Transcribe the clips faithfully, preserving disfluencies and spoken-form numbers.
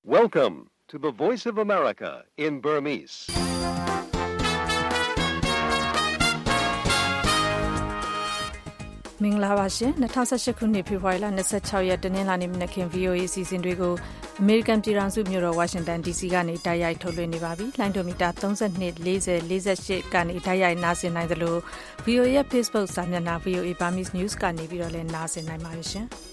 Welcome to the Voice of America in Burmese. ။မင်္ဂလာပါရှင်။၂၀၁၈ခုနှစ်ဖေဖော်ဝါရီလ၂၆ရက်တနင်္လာနေ့မနက်ခင်း V O A အစီအစဉ်တွေကိုအမေရိကန်ပြည်ထောင်စုမြို့တော်ဝါရှင်တန် D C ကနေတိုက်ရိုက်ထုတ်လွှင့်နေပါပြီ။လိုင်းဒိုမီတာ၃၂ ၄၀ ၄၈ကနေတိုက်ရိုက်နားဆင်နိုင်သလို V O A ရဲ့ Facebook စာမျက်နှာ V O A Burmese News ကနေပြီးတော့လည်းနားဆင်နိုင်ပါတယ်ရှင်။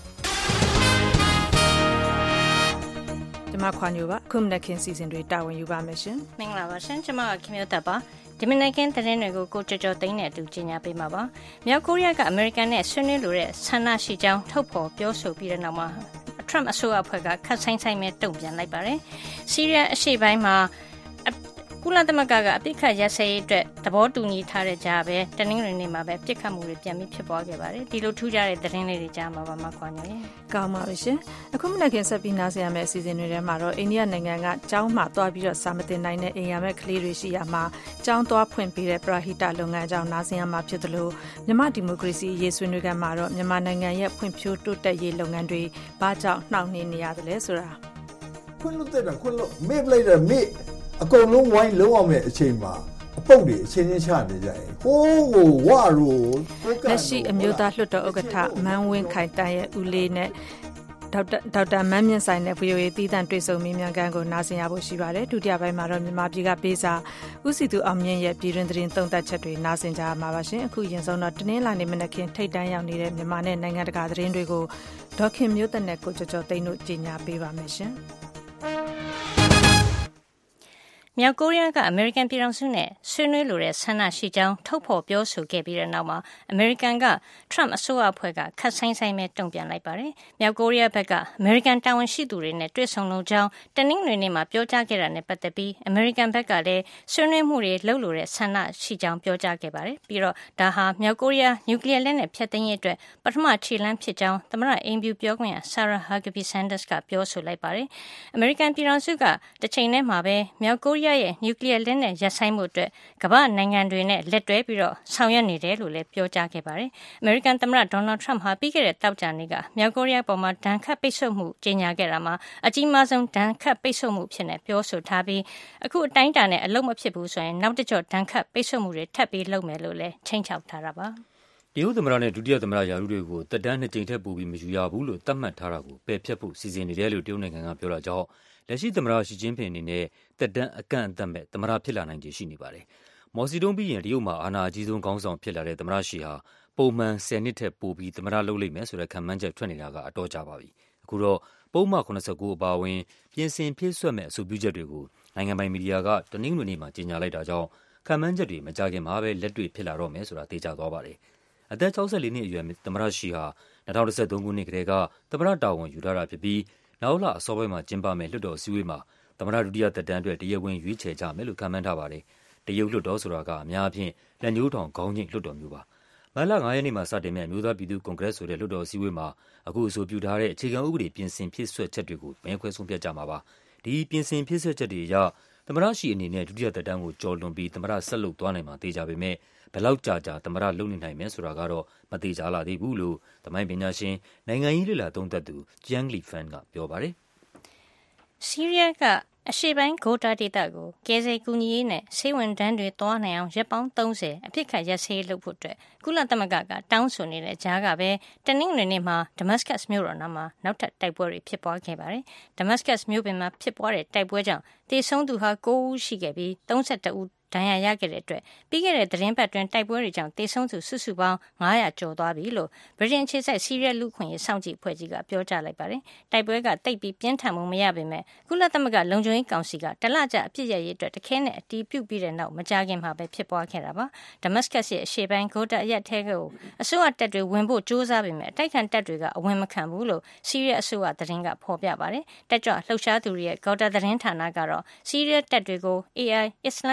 ကျွန်မခွာညိုပါခုမနက်ခင်းစီစဉ်တွေတာဝန်ယူပါမယ်ရှင်။မင်္ဂလာပါရှင်။ကျွန်မကခင်မျိုးသက်ပါ။ဒီမနက်ခင်းသတင်းတွေကိုကိုကြော်ကြော်သိန်းနဲ့အတူကြီးညာပေးမှာပါ။မြောက်ကိုရီးယားကအမေရိကန်နဲ့ဆွေးနွေးလိုတဲ့ဆန္ဒရှိကြောင်းထုတ်ဖော်ပြောဆိုပြီးတဲ့နောက်မှာထရမ့်အစိုးရအဖွဲ့ကခတ်ဆိုင်ဆိုင်မဲ့တုံ့ပြန်လိုက်ပါတယ်။ဆီးရီးယားအရှေ့ပိုင်းမှာကုလသမဂ္ဂကအပိခတ်ရစရေးအတွက်သဘောတူညီထားတဲ့ကြားပဲတနင်္ဂနွေနေ့မှာပဲပြစ်ခတ်မှုတွေပြန်ပြီးဖြစ်ပွားခဲ့ပါတယ်ဒီလိုထူးခြားတဲ့သတင်းလေးတွေကြားမှာပါမှခွာညရေကောင်းပါပြီရှင်အခုမနက်ခင်းဆက်ပြီးနားဆင်ရမယ့်အစီအစဉ်တွေထဲမှာတော့အိန္ဒိယနိုင်ငံကကျောင်းမှာတွားပြီးတော့စာမတင်နိုင်တဲ့အိမ်ရမဲ့ကလေးတွေရှိရမှာကျောင်းတွားဖွင့်ပေးတဲ့ပရဟိတလုပ်ငန်းအကြောင်းနားဆင်ရမှာဖြစ်သလိုမြန်မာဒီမိုကရေစီရေးဆွေးနွေးကမှာတော့မြန်မာနိုင်ငံရဲ့ဖွံ့ဖြိုးတိုးတက်ရေးလုပ်ငန်းတွေဘာကြောင့်နှောင့်နှေးနေရတယ်လဲဆိုတာခွင့်လွတ်တဲ့ခွင့်လွတ်မေ့ပလိုက်တဲ့မေ့အကုန်လုံးဝိုင်းလုံးအောင်မဲ့အချိန်မှာအပုတ်တွေအချင်းချင်းချနေကြရင်ဟိုးဟိုဝါရိုလက်ရှိအမျိုးသားလွှတ်တော်ဥက္ကဋ္ဌမန်းဝင်းခိုင်တန်းရဲ့ဦးလေးနဲ့ဒေါက်တာဒေါက်တာမန်းမြင့်ဆိုင်နဲ့ V O A သီးသန့်တွေ့ဆုံမေးမြန်းခန်းကိုနားဆင်ရဖို့ရှိပါတယ်ဒုတိယပိုင်းမှာတော့မြန်မာပြည်ကပေးစာဦးစီသူအောင်မြင့်ရဲ့ပြည်တွင်းသတင်းသုံးသပ်ချက်တွေနားဆင်ကြရမှာပါရှင်အခုရင်ဆုံးတော့တနင်္လာနေ့မနက်ခင်းထိတ်တန်းရောက်နေတဲ့မြန်မာနဲ့နိုင်ငံတကာသတင်းတွေကိုဒေါခင်မျိုးသက်နဲ့ကိုကျော်ကျော်သိန်းတို့ကြီးညာပေးပါမယ်ရှင်မြောက်ကိုရီးယားကအမေရိကန်ပြည်ထောင်စုနဲ့ဆွေးနွေးလိုတဲ့ဆန္ဒရှိကြောင်းထုတ်ဖော်ပြောဆိုခဲ့ပြီးတဲ့နောက်မှာအမေရိကန်ကထရမ့်အစိုးရအဖွဲ့ကခတ်ဆိုင်ဆိုင်ပဲတုံ့ပြန်လိုက်ပါတယ်။မြောက်ကိုရီးယားဘက်ကအမေရိကန်တာဝန်ရှိသူတွေနဲ့တွေ့ဆုံလုံကြောင်းတနင်္ဂနွေနေ့မှာပြောကြားခဲ့တာနဲ့ပတ်သက်ပြီးအမေရိကန်ဘက်ကလည်းဆွေးနွေးမှုတွေလုပ်လိုတဲ့ဆန္ဒရှိကြောင်းပြောကြားခဲ့ပါတယ်။ပြီးတော့ဒါဟာမြောက်ကိုရီးယားနျူကလ িয়ার လက်နက်ဖျက်သိမ်းရေးအတွက်ပထမခြေလှမ်းဖြစ်ကြောင်းသမ္မတအိမ်ဖြူပြောခွင့်ရ Sarah Huckabee Sanders ကပြောဆိုလိုက်ပါတယ်။အမေရိကန်ပြည်ထောင်စုကတစ်ချိန်တည်းမှာပဲမြောက်ကိုရီးယားရဲ့နျူကလ িয়ার လက်နက်ရပ်ဆိုင်းမှုအတွက်ကမ္ဘာနိုင်ငံတွေနဲ့လက်တွဲပြီးတော့ဆောင်ရွက်နေတယ်လို့လည်းပြောကြားခဲ့ပါတယ်။အမေရိကန်သမ္မတဒေါ်နယ်ထရမ့်ဟာပြီးခဲ့တဲ့တောက်ကြနေ့ကမြောက်ကိုရီးယားပေါ်မှာဒဏ်ခတ်ပိတ်ဆို့မှုကြေညာခဲ့တာမှာအကြီးမားဆုံးဒဏ်ခတ်ပိတ်ဆို့မှုဖြစ်နေပြောဆိုထားပြီးအခုအတိုင်းအတာနဲ့အလုံးမဖြစ်ဘူးဆိုရင်နောက်တစ်ကြော့ဒဏ်ခတ်ပိတ်ဆို့မှုတွေထပ်ပြီးလုပ်မယ်လို့လည်းချိန်ချောက်ထားတာပါ။တရုတ်သမ္မတနဲ့ဒုတိယသမ္မတရာထူးတွေကိုတက်တန်းနှစ်ကြိမ်ထက်ပိုပြီးမယူရဘူးလို့သတ်မှတ်ထားတာကိုပယ်ဖျက်ဖို့စီစဉ်နေတယ်လို့တရုတ်နိုင်ငံကပြောတာကြောင့်လက်ရှိသမ္မတရှီကျင်းဖင်အနေနဲ့တက်တန်းအကန့်အသတ်မဲ့သမ္မတဖြစ်လာနိုင်ခြေရှိနေပါတယ်။မော်စီတုံးပြီးရင်တရုတ်မှာအာဏာအကြီးဆုံးခေါင်းဆောင်ဖြစ်လာတဲ့သမ္မတရှီဟာပုံမှန်ဆယ်နှစ်ထက်ပိုပြီးသမ္မတလုပ်လိမ့်မယ်ဆိုတဲ့ခန့်မှန်းချက်ထွက်နေတာကအတော်ကြာပါပြီ။အခုတော့ပုံမှန်ခုနစ်ဆယ့်ကိုအပါအဝင်ပြင်ဆင်ဖြည့်ဆွတ်မဲ့အဆိုပြုချက်တွေကိုနိုင်ငံပိုင်မီဒီယာကတနင်္ဂနွေနေ့မှာကြေညာလိုက်တာကြောင့်ခန့်မှန်းချက်တွေမကြခင်မှာပဲလက်တွေ့ဖြစ်လာတော့မယ်ဆိုတာသိကြသွားပါတယ်။အသက်၆၄နှစ်အရွယ်သမ္မတရှီဟာ၂၀၁၃ခုနှစ်ကတည်းကသမ္မတတာဝန်ယူထားတာဖြစ်ပြီးနောက်လအစောပိုင်းမှာကျင်းပမယ့်လွှတ်တော်အစည်းအဝေးမှာသမ္မတဒုတိယသက်တမ်းအတွက်တရားဝင်ရွေးချယ်ကြမယ်လို့ခန့်မှန်းထားပါတယ်။တရုတ်လွှတ်တော်ဆိုတာကအများအပြားလက်ညှိုးထောင်ခေါင်းငိတ်လွှတ်တော်မျိုးပါ။မတ်လ၅ရက်နေ့မှာစတင်မယ့်အမျိုးသားပြည်သူ့ကွန်ဂရက်ဆိုတဲ့လွှတ်တော်အစည်းအဝေးမှာအခုအဆိုပြုထားတဲ့အခြေခံဥပဒေပြင်ဆင်ဖြည့်စွက်ချက်တွေကိုမဲခွဲဆုံးဖြတ်ကြမှာပါ။ဒီပြင်ဆင်ဖြည့်စွက်ချက်တွေအရသမ္မတရှီအနေနဲ့ဒုတိယသက်တမ်းကိုကျော်လွန်ပြီးသမ္မတဆက်လုပ်သွားနိုင်မှာသေချာပေမဲ့ဘယ်လောက်ကြာကြာသမ္မတလုပ်နေနိုင်မယ်ဆိုတာကတော့မသေချာလာသေးဘူးလို့သမိုင်းပညာရှင်နိုင်ငံရေးလေ့လာသုံးသပ်သူ Jiang Lifan ကပြောပါတယ်။ဆီးရီးယားကအရှေ့ပိုင်းဂိုတာဒေသကိုကယ်ဆယ်ကူညီရေးနဲ့ဆေးဝန်ထမ်းတွေသွားနိုင်အောင်ရက်ပေါင်းသုံးဆယ်အဖြစ်ခတ်ရက်ဆေးလုပ်ဖို့အတွက်ကုလသမဂ္ဂကတောင်းဆိုနေတဲ့ကြားကပဲတနင်္ဂနွေနေ့မှာဒမတ်စကတ်မြို့တော်နားမှာနောက်ထပ်တိုက်ပွဲတွေဖြစ်ပွားခဲ့ပါတယ်။ဒမတ်စကတ်မြို့ပြင်မှာဖြစ်ပွားတဲ့တိုက်ပွဲကြောင့်တေဆုံးသူဟာကိုးဦးရှိခဲ့ပြီးသုံးဆယ့်တစ်ဦးဒဏ်ရာရခဲ့တဲ့အတွက်ပြီးခဲ့တဲ့သတင်းပတ်တွင်တိုက်ပွဲတွေကြောင့်တေဆုံးသူစုစုပေါင်းငါးရာကျော်သွားပြီလို့ဗြိတိန်ခြေစိုက်ဆီးရီးယားလူခွင့်ရေးစောင့်ကြည့်အဖွဲ့ကြီးကပြောကြားလိုက်ပါတယ်။တိုက်ပွဲကတိတ်ပြီးပြင်းထန်မှုမရပေမဲ့ကုလသမဂ္ဂလုံခြုံရေးကောင်စီကတလကျအပြစ်ရရေးအတွက်တခဲနဲ့အတီးပြုတ်ပြီးတဲ့နောက်မကြာခင်မှာပဲဖြစ်ပွားခဲ့တာပါ။ဒမတ်စကတ်ရဲ့အရှေ့ပိုင်းဂိုတာအရက်ထဲကိုအစိုးရတပ်တွေဝင်ဖို့ကြိုးစားပေမဲ့အတိုက်ခံတပ်တွေကအဝင်မခံဘူးလို့ဆီးရီးယားအစိုးရသတင်းကဖော်ပြပါတယ်။တက်ကြွလှုပ်ရှားသူတွေရဲ့ဂိုတာသတင်းဌာနကတော့ဆီးရီးယားတပ်တွေကို A I Islamic တပုံ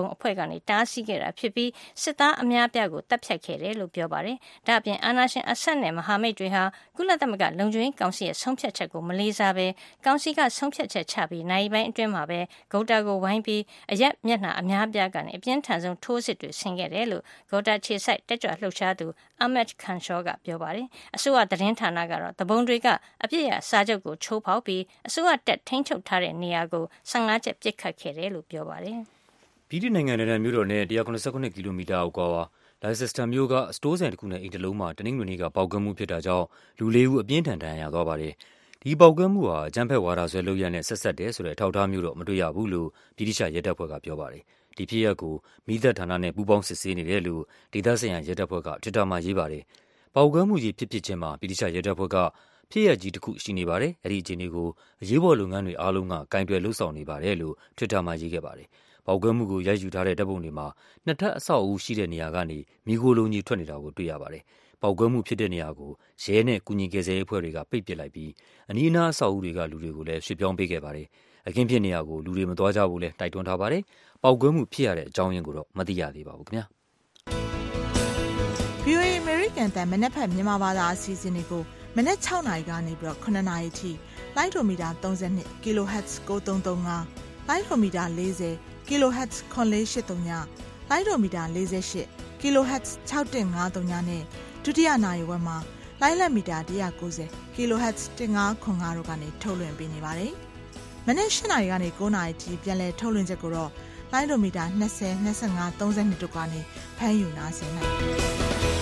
ပုံအဖွဲ့ကနေတားဆီးခဲ့တာဖြစ်ပြီးစစ်သားအများပြားကိုတပ်ဖြတ်ခဲ့တယ်လို့ပြောပါတယ်။ဒါ့အပြင်အာဏာရှင်အဆက်နဲ့မဟာမိတ်တွေဟာကုလသမဂ္ဂလုံခြုံရေးကောင်စီရဲ့ဆုံးဖြတ်ချက်ကိုမလေးစားဘဲကောင်စီကဆုံးဖြတ်ချက်ချပြီးနိုင်ပိုင်းအတွင်းမှာပဲဂုတ်တာကိုဝိုင်းပြီးအရက်မျက်နှာအများပြားကနေအပြင်းထန်ဆုံးထိုးစစ်တွေဆင်ခဲ့တယ်လို့ဂုတ်တာခြေဆိုင်တက်ကြွလှုပ်ရှားသူ Ahmed Khanshaw ကပြောပါတယ်။အစိုးရသတင်းဌာနကတော့တပုံတွေကအပြစ်ရစာချုပ်ကိုချိုးဖောက်ပြီးအစိုးရတက်ထိန်းချုပ်ထားတဲ့နေရာကိုဆယ်ငါးချက်ပစ်ခတ်ခဲ့တယ်လို့ပြောပါတယ်။ပြည်ထောင်နိုင်ငံနယ်မြို့တော်နဲ့one hundred eighty-nineကီလိုမီတာအကွာလိုင်စက်စတာမြို့ကစတိုးဆိုင်တစ်ခုနဲ့အိမ်တစ်လုံးမှာတနင်္ဂနွေနေ့ကပေါက်ကွဲမှုဖြစ်တာကြောင့်လူလေးဦးအပြင်းထန်ဒဏ်ရာရသွားပါတယ်။ဒီပေါက်ကွဲမှုဟာအကြမ်းဖက်ဝါဒစွဲလုပ်ရပ်နဲ့ဆက်ဆက်တယ်ဆိုတဲ့အထောက်အထားမျိုးတော့မတွေ့ရဘူးလို့ဗြိတိရှရဲတပ်ဖွဲ့ကပြောပါတယ်။ဒီဖြစ်ရပ်ကိုမီးသတ်ဌာနနဲ့ပူးပေါင်းစစ်ဆေးနေတယ်လို့ဒေသဆိုင်ရာရဲတပ်ဖွဲ့က Twitter မှာရေးပါတယ်။ပေါက်ကွဲမှုကြီးဖြစ်ဖြစ်ချင်းမှာဗြိတိရှရဲတပ်ဖွဲ့ကဖြစ်ရပ်ကြီးတစ်ခုရှိနေပါတယ်။အဲဒီအခြေအနေကိုအရေးပေါ်လုပ်ငန်းတွေအားလုံးကကင်တွယ်လှုပ်ဆောင်နေပါတယ်လို့ Twitter မှာရေးခဲ့ပါတယ်။ပေါက်ကွဲမှုကိုရိုက်ယူထားတဲ့ဓာတ်ပုံတွေမှာနှစ်ထပ်အဆောက်အဦရှိတဲ့နေရာကနေမီးခိုးလုံးကြီးထွက်နေတာကိုတွေ့ရပါတယ်။ပေါက်ကွဲမှုဖြစ်တဲ့နေရာကိုရဲနဲ့ကူညီကယ်ဆယ်ရေးအဖွဲ့တွေကပိတ်ပစ်လိုက်ပြီးအနီးအနားအဆောက်အဦတွေကလူတွေကိုလည်းရွှေ့ပြောင်းပေးခဲ့ပါတယ်။အခင်းဖြစ်နေရာကိုလူတွေမသွားကြဘူးလဲတိုက်တွန်းထားပါတယ်။ပေါက်ကွဲမှုဖြစ်ရတဲ့အကြောင်းရင်းကိုတော့မသိရသေးပါဘူးခင်ဗျာ။ဗီအိုအေ American တန်မနက်ဖက်မြန်မာဘာသာအစီအစဉ်တွေကိုမနက်၆နာရီကနေပြီးတော့ခုနှစ်နာရီထိလိုင်းဒိုမီတာthirty-two ကီလိုဟတ်ဇ်၉၃၃၅လိုင်းဒိုမီတာfortyကီလိုဟတ်ဇ်၇၄၈၃လိုင်းဒိုမီတာforty-eightကီလိုဟတ်ဇ်၆၁၅၃နဲ့ဒုတိယနာရီဝက်မှာလိုင်းလက်မီတာone ninetyကီလိုဟတ်ဇ်one five zero fiveတို့ကနေထုတ်လွှင့်ပေးနေပါတယ်။မနက်၈နာရီကနေ၉နာရီထိပြန်လည်ထုတ်လွှင့်ချက်ကိုတော့လိုင်းဒိုမီတာtwenty, twenty-five, thirty-twoတို့ကနေဖမ်းယူနားဆင်နိုင်ပါတယ်။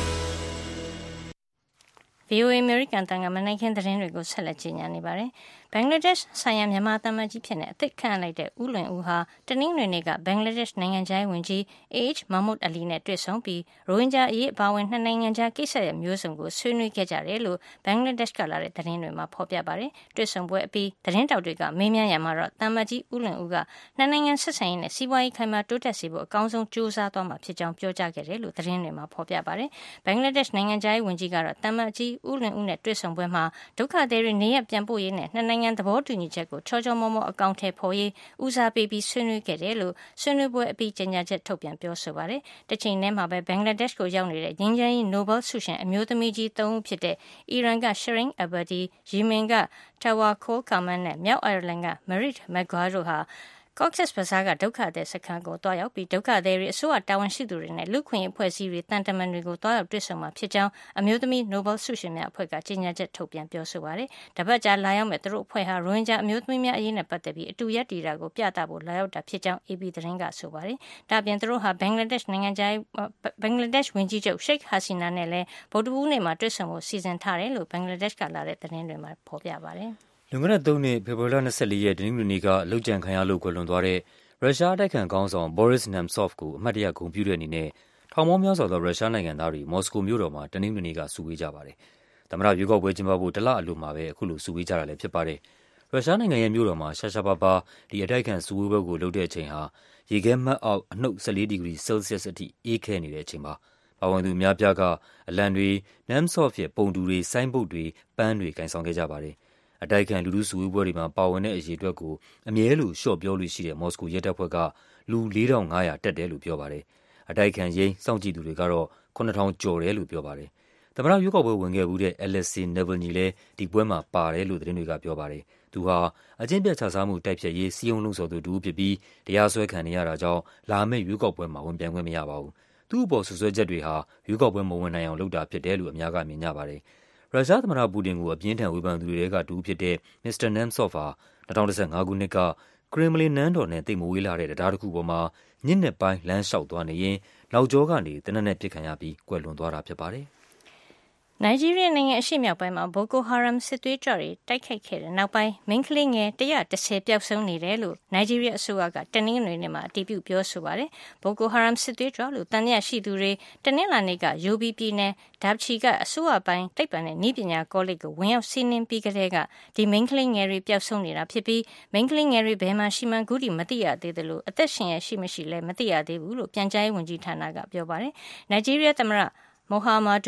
ဗီအိုအေ American တန်ကမနိုင်ခင်းသတင်းတွေကိုဆက်လက်ကြီးညာနေပါတယ်။ဘင်္ဂလားဒေ့ရှ်ဆိုင်ရာမြန်မာတမန်ကြီးဖြစ်နေအသစ်ခန့်လိုက်တဲ့ဦးလွင်ဦးဟာတနင်္ဂနွေနေ့ကဘင်္ဂလားဒေ့ရှ်နိုင်ငံခြားရေးဝန်ကြီး H. Mahmood Ali နဲ့တွေ့ဆုံပြီးရိုဟင်ဂျာအရေးအပါအဝင်နှစ်နိုင်ငံကြားကိစ္စရဲ့မျိုးစုံကိုဆွေးနွေးခဲ့ကြတယ်လို့ဘင်္ဂလားဒေ့ရှ်ကလာတဲ့သတင်းတွေမှာဖော်ပြပါတယ်။တွေ့ဆုံပွဲအပြီးသတင်းတောက်တွေကမေးမြန်းရမှာတော့တမန်ကြီးဦးလွင်ဦးကနှစ်နိုင်ငံဆက်ဆံရေးနဲ့စီးပွားရေးခိုင်မာတိုးတက်စေဖို့အကောင်းဆုံးကြိုးစားသွားမှာဖြစ်ကြောင်းပြောကြားခဲ့တယ်လို့သတင်းတွေမှာဖော်ပြပါတယ်။ဘင်္ဂလားဒေ့ရှ်နိုင်ငံခြားရေးဝန်ကြီးကတော့တမန်ကြီးဦးလွင်ဦးနဲ့တွေ့ဆုံပွဲမှာဒုက္ခသည်တွေနေရပြန်ပို့ရေးနဲ့နှစ်နိုင်ငံသဘောတူညီချက်ကိုချောချောမောမောအကောင့်ထဲပေါ်ရေးဦးစားပေးပြီးဆွေးနွေးခဲ့တယ်လို့ဆွေးနွေးပွဲအပြီးကြေညာချက်ထုတ်ပြန်ပြောဆိုပါတယ်။တချိန်တည်းမှာပဲဘင်္ဂလားဒေ့ရှ်ကိုရောက်နေတဲ့ငြိမ်းချမ်းရေးနိုဘယ်ဆုရှင်အမျိုးသမီးကြီးသုံးဦးဖြစ်တဲ့အီရန်က Shirin Ebadi, ယီမင်က Tawakkol Karman နဲ့မြောက်အိုင်ယာလန်က Merit Maguire တို့ဟာCox's Bazar ကဒုက္ခသည်စခန်းကိုတွားရောက်ပြီးဒုက္ခသည်တွေအစိုးရတာဝန်ရှိသူတွေနဲ့လူခွင့်ရေးအဖွဲ့အစည်းတွေတန်တမန်တွေကိုတွားရောက်တွေ့ဆုံမှာဖြစ်ကြောင်းအမျိုးသမီးနိုဘယ်ဆုရှင်များအဖွဲ့ကကြေညာချက်ထုတ်ပြန်ပြောဆိုပါတယ်။တပတ်ကြာလာရောက်မဲ့သူတို့အဖွဲ့ဟာရိုဟင်ဂျာအမျိုးသမီးများအရေးနဲ့ပတ်သက်ပြီးအတူရပ်တည်တာကိုပြသဖို့လာရောက်တာဖြစ်ကြောင်း A B သတင်းကဆိုပါတယ်။ဒါ့အပြင်သူတို့ဟာဘင်္ဂလားဒေ့ရှ်နိုင်ငံခြားဘင်္ဂလားဒေ့ရှ်ဝန်ကြီးချုပ်ရှိတ်ဟာစီနာနဲ့လည်းဗုဒ္ဓဘူးနေ့မှာတွေ့ဆုံဖို့စီစဉ်ထားတယ်လို့ဘင်္ဂလားဒေ့ရှ်ကလာတဲ့သတင်းတွေမှာဖော်ပြပါတယ်။လွန်ခဲ့တဲ့သုံးနှစ်ဖေဖော်ဝါရီလtwenty-fourရက်တနင်္ဂနွေနေ့ကလှုပ်ကြံခံရလို့ကွယ်လွန်သွားတဲ့ရုရှားအတိုက်ခံခေါင်းဆောင် Boris Nemtsov ကိုအမှတ်တရဂုဏ်ပြုတဲ့အနေနဲ့ထောင်ပေါင်းများစွာသောရုရှားနိုင်ငံသားတွေမော်စကိုမြို့တော်မှာတနင်္ဂနွေနေ့ကစုဝေးကြပါတယ်။သမ္မတရွေးကောက်ပွဲကျင်းပဖို့တလအလိုမှာပဲအခုလိုစုဝေးကြတာလည်းဖြစ်ပါတယ်။ရုရှားနိုင်ငံရဲ့မြို့တော်မှာရှားရှားပါးပါးဒီအတိုက်ခံစုဝေးပွဲကိုလုပ်တဲ့အချိန်ဟာရေခဲမှတ်အောက်အနှုတ်fourteenဒီဂရီဆဲလ်ဆီးယပ်စ်အထိအေးခဲနေတဲ့အချိန်ပါ။ပါဝင်သူအများပြားကအလံတွေ Nemtsov ရဲ့ပုံတူတွေဆိုင်းဘုတ်တွေပန်းတွေကင်ဆောင်ခဲ့ကြပါတယ်။အတိုက်ခံလူထုစုဝေးပွဲတွေမှာပါဝင်တဲ့အရေးအတွက်ကိုအမြဲလိုလျှော့ပြောလို့ရှိတဲ့မော်စကိုရဲတပ်ဖွဲ့ကလူfour thousand five hundredတက်တယ်လို့ပြောပါတယ်။အတိုက်ခံရင်းစောင့်ကြည့်သူတွေကတော့seven thousandကျော်တယ်လို့ပြောပါတယ်။သမ္မတရွေးကောက်ပွဲဝင်ခဲ့ဘူးတဲ့ Alexei Navalny လည်းဒီပွဲမှာပါတယ်လို့သတင်းတွေကပြောပါတယ်။သူဟာအကျင့်ပြတ်ခြစားမှုတိုက်ဖျက်ရေးစည်းရုံးလှုံ့ဆော်သူတစ်ဦးဖြစ်ပြီးတရားစွဲခံနေရတာကြောင့်လာမယ့်ရွေးကောက်ပွဲမှာဝင်ပြိုင်ခွင့်မရပါဘူး။သူ့အပေါ်စွပ်စွဲချက်တွေဟာရွေးကောက်ပွဲမဝင်နိုင်အောင်လုပ်တာဖြစ်တယ်လို့အများကမြင်ကြပါတယ်။ရုရှားသမ္မတပူတင်ကိုအပြင်းထန်ဝေဖန်သူတွေကတူဖြစ်တဲ့ မစ္စတာ Nemtsov ဟာtwenty fifteenခုနှစ်ကကရင်မလင်နန်းတော်နဲ့သိပ်မဝေးလှတဲ့တရားတစ်ခုပေါ်မှာညစ်နက်ပိုင်းလမ်းလျှောက်သွားနေရင်နောက်ကျောကနေတနက်နဲ့ပစ်ခံရပြီးကွယ်လွန်သွားတာဖြစ်ပါတယ်။နိုင်ဂျီးရီးယားနိုင်ငံအရှေ့မြောက်ပိုင်းမှာဘိုကိုဟာရမ်စစ်သွေးကြွတွေတိုက်ခိုက်ခဲ့တဲ့နောက်ပိုင်းမိန်းကလေးငယ်one hundred tenပျောက်ဆုံးနေတယ်လို့နိုင်ဂျီးရီးယားအစိုးရကတနင်္ဂနွေနေ့မှာအတည်ပြုပြောဆိုပါတယ်။ဘိုကိုဟာရမ်စစ်သွေးကြွလို့တန်မြတ်ရှိသူတွေတနင်္လာနေ့ကယိုဘီပြည်နယ်ဒါဘချီကအစိုးရပိုင်းတိတ်ပံနဲ့နည်းပညာကောလိပ်ကိုဝင်ရောက်စီးနင်းပြီးကတည်းကဒီမိန်းကလေးငယ်တွေပျောက်ဆုံးနေတာဖြစ်ပြီးမိန်းကလေးငယ်တွေဘယ်မှာရှိမှန်းခုထိမသိရသေးတယ်လို့အသက်ရှင်ရရှိမရှိလည်းမသိရသေးဘူးလို့ပြန်ကြားရေးဝန်ကြီးဌာနကပြောပါတယ်။နိုင်ဂျီးရီးယားသမ္မတမိုဟာမဒူ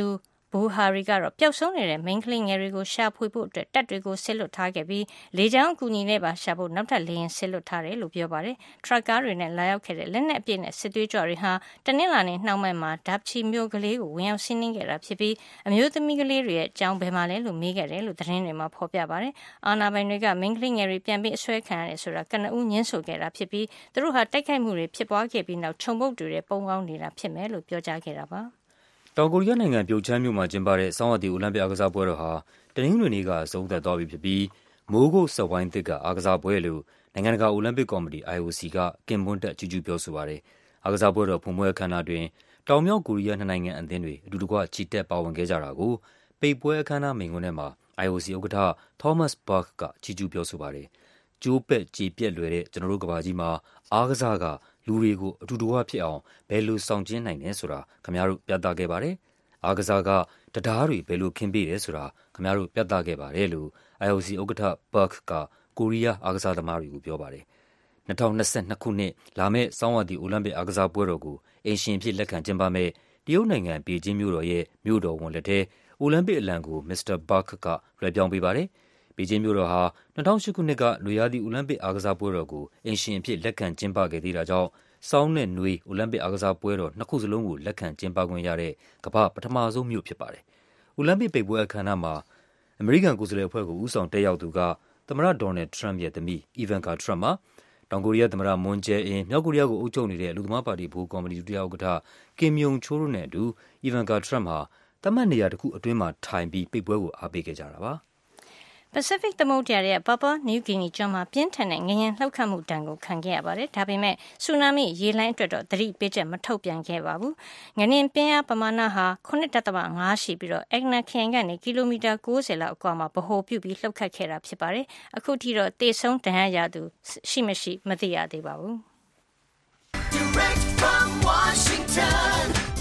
ဘူဟာရီကတော့ပျောက်ဆုံးနေတဲ့မိန်းကလေးငယ်တွေကိုရှာဖွေဖို့အတွက်တပ်တွေကိုဆစ်လွတ်ထားခဲ့ပြီးလေကြောင်းအကူအညီနဲ့ပါရှာဖို့နောက်ထပ်လေယာဉ်ဆစ်လွတ်ထားတယ်လို့ပြောပါတယ်။ထရပ်ကားတွေနဲ့လာရောက်ခဲ့တဲ့လက်နက်အပြည့်နဲ့စစ်သွေးကြွတွေဟာတနင်္လာနေ့နှောင်းပိုင်းမှာဒပ်ချီမြို့ကလေးကိုဝင်ရောက်စီးနင်းခဲ့တာဖြစ်ပြီးအမျိုးသမီးကလေးတွေရဲ့အကြောင်းဘယ်မှာလဲလို့မေးခဲ့တယ်လို့သတင်းတွေမှာဖော်ပြပါတယ်။အာဏာပိုင်တွေကမိန်းကလေးငယ်တွေပြန်ပြီးအဆွဲခံရတယ်ဆိုတာကနဦးညင်းဆိုခဲ့တာဖြစ်ပြီးသူတို့ဟာတိုက်ခိုက်မှုတွေဖြစ်ပွားခဲ့ပြီးနောက်ခြုံပုတ်တွေပုံကောင်းနေတာဖြစ်မယ်လို့ပြောကြားခဲ့တာပါ။တောင်ကိုရီးယားနိုင်ငံပြုတ်ချမ်းမြို့မှာကျင်းပတဲ့ဆောင်းရာသီအိုလံပစ်အားကစားပွဲတော်ဟာတနင်္ဂနွေနေ့ကအဆုံးသတ်သွားပြီဖြစ်ပြီးမိုးကုတ်စက်ဝိုင်းသစ်ကအားကစားပွဲလို့နိုင်ငံတကာအိုလံပစ်ကော်မတီ I O C ကကင်မွန်းတက်ချီးကျူးပြောဆိုပါတယ်။အားကစားပွဲတော်ဖွင့်ပွဲအခမ်းအနားတွင်တောင်မြောက်ကိုရီးယားနှစ်နိုင်ငံအသင်းတွေအတူတကွချီတက်ပါဝင်ခဲ့ကြတာကိုပိတ်ပွဲအခမ်းအနားမိန့်ခွန်းထဲမှာ I O C ဥက္ကဋ္ဌ Thomas Bach ကချီးကျူးပြောဆိုပါတယ်။ကျိုးပက်ကြေပြက်လွယ်တဲ့ကျွန်တော်တို့ကမ္ဘာကြီးမှာအားကစားကလူတွေကိုအတူတကွဖြစ်အောင်ဘယ်လိုဆောင်ကျဉ်နိုင်တယ်ဆိုတာခင်ဗျားတို့ပြသခဲ့ပါတယ်။အားကစားကတရားတွေဘယ်လိုခင်းပေးတယ်ဆိုတာခင်ဗျားတို့ပြသခဲ့ပါတယ်လို့ I O C ဥက္ကဋ္ဌ Bach ကကိုရီးယားအားကစားသမားတွေကိုပြောပါတယ်။၂၀၂၂ခုနှစ်လာမယ့်ဆောင်းရာသီအိုလံပစ်အားကစားပွဲတော်ကိုအင်ရှင်ဖြစ်လက်ခံကျင်းပမဲ့တရုတ်နိုင်ငံပေကျင်းမြို့တော်ရဲ့မြို့တော်ဝန်လက်ထဲအိုလံပစ်အလံကိုမစ္စတာ Bach ကလွှဲပြောင်းပေးပါတယ်။ပေကျင်းမြို့တော်ဟာ၂၀၀၈ခုနှစ်ကနွေရာသီအိုလံပစ်အားကစားပွဲတော်ကိုအင်ရှင်ဖြစ်လက်ခံကျင်းပခဲ့သေးတာကြောင့်ဆောင်းနဲ့နွေအိုလံပစ်အားကစားပွဲတော်နှစ်ခုစလုံးကိုလက်ခံကျင်းပခွင့်ရတဲ့ကမ္ဘာပထမဆုံးမြို့ဖြစ်ပါတယ်။အိုလံပစ်ပိတ်ပွဲအခမ်းအနားမှာအမေရိကန်ကိုယ်စားလှယ်အဖွဲ့ကိုဦးဆောင်တက်ရောက်သူကသမ္မတဒေါ်နယ်ထရမ့်ရဲ့သမီးအီဗန်ကာထရမ့်ပါ။တောင်ကိုရီးယားသမ္မတမွန်ဂျယ်အင်မြောက်ကိုရီးယားကိုအုပ်ချုပ်နေတဲ့အလူသမားပါတီဘိုးကော်မတီဒုတိယဥက္ကဋ္ဌကင်မြုံချိုးတို့နဲ့အတူအီဗန်ကာထရမ့်ဟာသတ်မှတ်နေရာတစ်ခုအတွင်းမှာထိုင်ပြီးပိတ်ပွဲကိုအားပေးခဲ့ကြတာပါ။ Pacific သမုဒ္ဒရာရဲ့ Papua New Guinea ကျွန်းမှာပြင်းထန်တဲ့ငလျင်လှုပ်ခတ်မှုဒဏ်ကိုခံခဲ့ရပါတယ်။ဒါပေမဲ့ဆူနာမီရေလှိုင်းအတွက်တော့သတိပေးချက်မထုတ်ပြန်ခဲ့ပါဘူး။ငလျင်ပြင်းအားပမာဏဟာ ၇ ဒသမ ၅ ရှိပြီးတော့ Egna ခရိုင်ကနေကီလိုမီတာ၉၀လောက်အကွာမှာဗဟိုပြုပြီးလှုပ်ခတ်ခဲ့တာဖြစ်ပါတယ်။အခုထိတော့သေဆုံးဒဏ်ရာရသူရှိမရှိမသိရသေးပါဘူး။ Direct from Washington,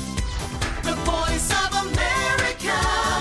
the Voice of America,